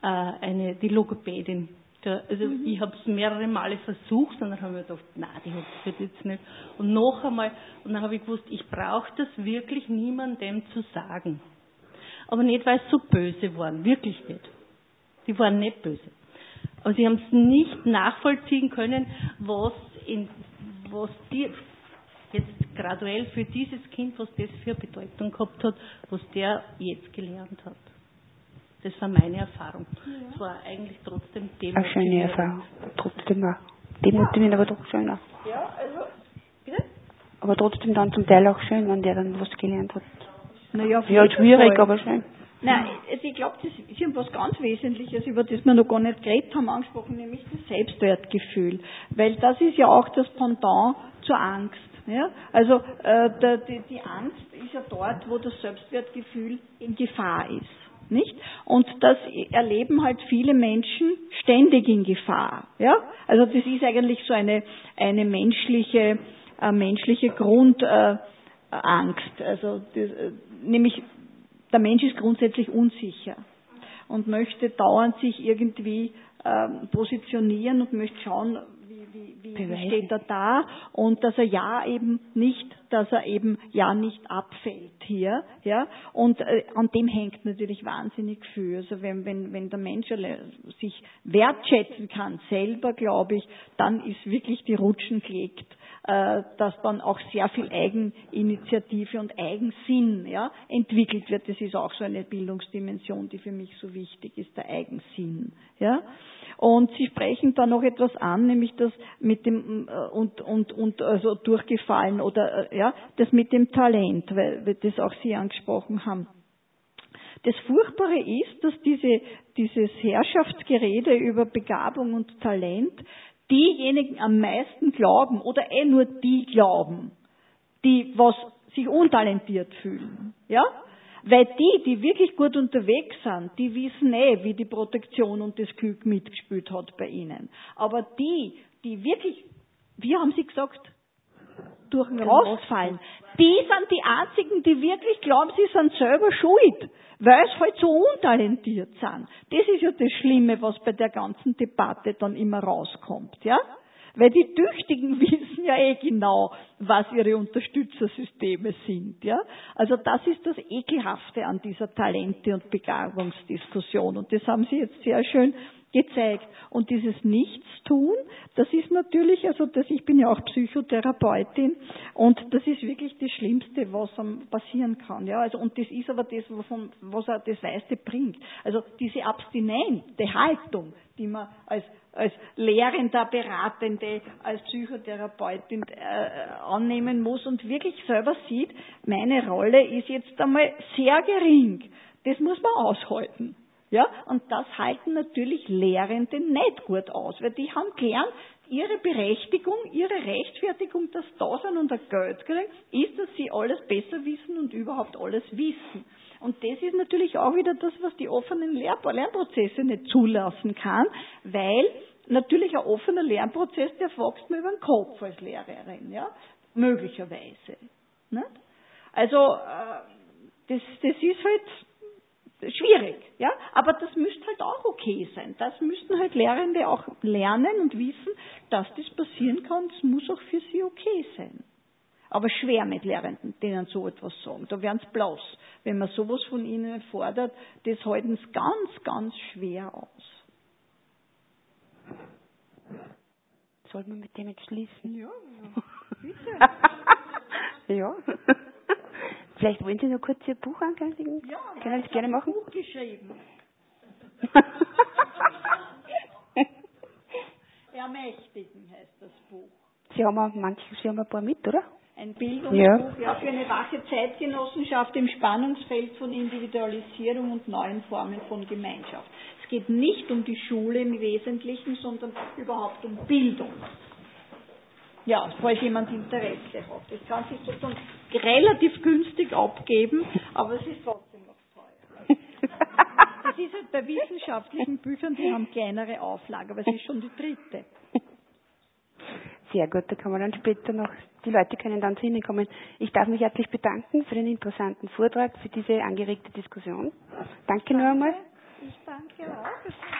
Logopädin. Ich habe es mehrere Male versucht und dann habe ich mir gedacht, nein, die wird jetzt nicht. Und noch einmal, und dann habe ich gewusst, ich brauche das wirklich niemandem zu sagen. Aber nicht, weil es so böse waren, wirklich nicht. Die waren nicht böse. Aber sie haben es nicht nachvollziehen können, was die jetzt graduell für dieses Kind, was das für Bedeutung gehabt hat, was der jetzt gelernt hat. Das war meine Erfahrung. Es war eigentlich trotzdem demotivierend. Eine schöne Erfahrung. Trotzdem auch. Demotivierend, aber doch schön auch. Ja, also, bitte? Aber trotzdem dann zum Teil auch schön, wenn der dann was gelernt hat. Naja, ja, schwierig, aber schön. Nein, also ich glaube, Sie haben was ganz Wesentliches, über das wir noch gar nicht geredet haben, angesprochen, nämlich das Selbstwertgefühl. Weil das ist ja auch das Pendant zur Angst. Ja? Also die Angst ist ja dort, wo das Selbstwertgefühl in Gefahr ist. Nicht? Und das erleben halt viele Menschen ständig in Gefahr. Ja? Also das ist eigentlich so eine menschliche Grundangst. Also nämlich der Mensch ist grundsätzlich unsicher und möchte dauernd sich irgendwie positionieren und möchte schauen, wie steht er da und dass er eben nicht abfällt hier, ja, und an dem hängt natürlich wahnsinnig viel. Also wenn der Mensch sich wertschätzen kann selber, glaube ich, dann ist wirklich die Rutschen gelegt, dass dann auch sehr viel Eigeninitiative und Eigensinn, ja, entwickelt wird. Das ist auch so eine Bildungsdimension, die für mich so wichtig ist, der Eigensinn, ja. Und Sie sprechen da noch etwas an, nämlich das mit dem und also durchgefallen oder ja, das mit dem Talent, weil das auch Sie angesprochen haben. Das Furchtbare ist, dass dieses Herrschaftsgerede über Begabung und Talent diejenigen am meisten glauben oder nur die glauben, die was sich untalentiert fühlen, ja? Weil die wirklich gut unterwegs sind, die wissen wie die Protektion und das Glück mitgespielt hat bei ihnen. Aber die wirklich, wie haben Sie gesagt, durch den Rost fallen, die sind die einzigen, die wirklich glauben, sie sind selber schuld, weil sie halt so untalentiert sind. Das ist ja das Schlimme, was bei der ganzen Debatte dann immer rauskommt, ja? Weil die Tüchtigen wissen ja genau, was ihre Unterstützersysteme sind, ja. Also das ist das Ekelhafte an dieser Talente- und Begabungsdiskussion. Und das haben Sie jetzt sehr schön gezeigt. Und dieses Nichtstun, das ist natürlich, ich bin ja auch Psychotherapeutin, und das ist wirklich das Schlimmste, was passieren kann, ja. Also, und das ist aber das, was er das Meiste bringt. Also, diese abstinente Haltung, die man als Lehrender, Beratende, als Psychotherapeutin annehmen muss und wirklich selber sieht, meine Rolle ist jetzt einmal sehr gering. Das muss man aushalten. Ja, und das halten natürlich Lehrende nicht gut aus, weil die haben gelernt, ihre Berechtigung, ihre Rechtfertigung, das Dasein und das Geld kriegen, ist, dass sie alles besser wissen und überhaupt alles wissen. Und das ist natürlich auch wieder das, was die offenen Lernprozesse nicht zulassen kann, weil natürlich ein offener Lernprozess, der wächst mir über den Kopf als Lehrerin, ja, möglicherweise. Nicht? Also, das ist halt schwierig, ja, aber das müsste halt auch okay sein. Das müssten halt Lehrende auch lernen und wissen, dass das passieren kann. Das muss auch für sie okay sein. Aber schwer mit Lehrenden, denen so etwas sagen. Da werden sie blass. Wenn man sowas von ihnen fordert, das halten sie ganz, ganz schwer aus. Soll man mit dem jetzt schließen? Ja, bitte. Ja. Vielleicht wollen Sie noch kurz Ihr Buch ankündigen? Ja, können Sie das gerne machen? Ich habe ein Buch geschrieben. Ermächtigen heißt das Buch. Sie haben ein paar mit, oder? Ein Bildungsbuch, ja, für eine wache Zeitgenossenschaft im Spannungsfeld von Individualisierung und neuen Formen von Gemeinschaft. Es geht nicht um die Schule im Wesentlichen, sondern überhaupt um Bildung. Ja, falls jemand Interesse hat. Das kann sich sozusagen relativ günstig abgeben, aber es ist trotzdem noch teuer. Das ist halt bei wissenschaftlichen Büchern, die haben kleinere Auflage, aber es ist schon die 3. Sehr gut, da kann man dann später noch, die Leute können dann zu Ihnen kommen. Ich darf mich herzlich bedanken für den interessanten Vortrag, für diese angeregte Diskussion. Danke noch einmal. Ich danke auch.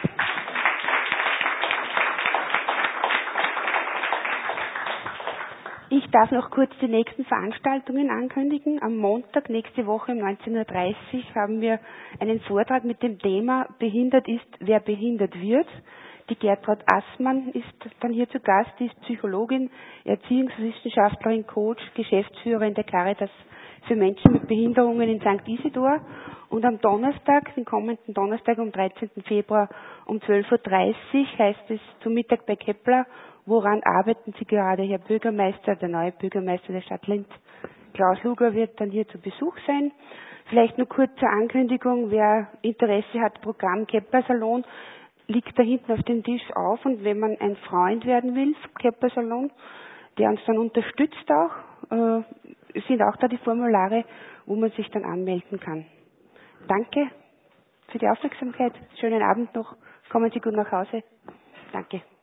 Ich darf noch kurz die nächsten Veranstaltungen ankündigen. Am Montag, nächste Woche um 19.30 Uhr haben wir einen Vortrag mit dem Thema Behindert ist, wer behindert wird. Die Gertraud Assmann ist dann hier zu Gast, die ist Psychologin, Erziehungswissenschaftlerin, Coach, Geschäftsführerin der Caritas für Menschen mit Behinderungen in St. Isidor. Und am Donnerstag, den kommenden Donnerstag am 13. Februar um 12.30 Uhr heißt es zum Mittag bei Kepler, woran arbeiten Sie gerade, Herr Bürgermeister, der neue Bürgermeister der Stadt Linz. Klaus Luger wird dann hier zu Besuch sein. Vielleicht nur kurz zur Ankündigung, wer Interesse hat, Programm Kepler Salon, liegt da hinten auf dem Tisch auf, und wenn man ein Freund werden will vom Kepler Salon, der uns dann unterstützt auch, sind auch da die Formulare, wo man sich dann anmelden kann. Danke für die Aufmerksamkeit. Schönen Abend noch. Kommen Sie gut nach Hause. Danke.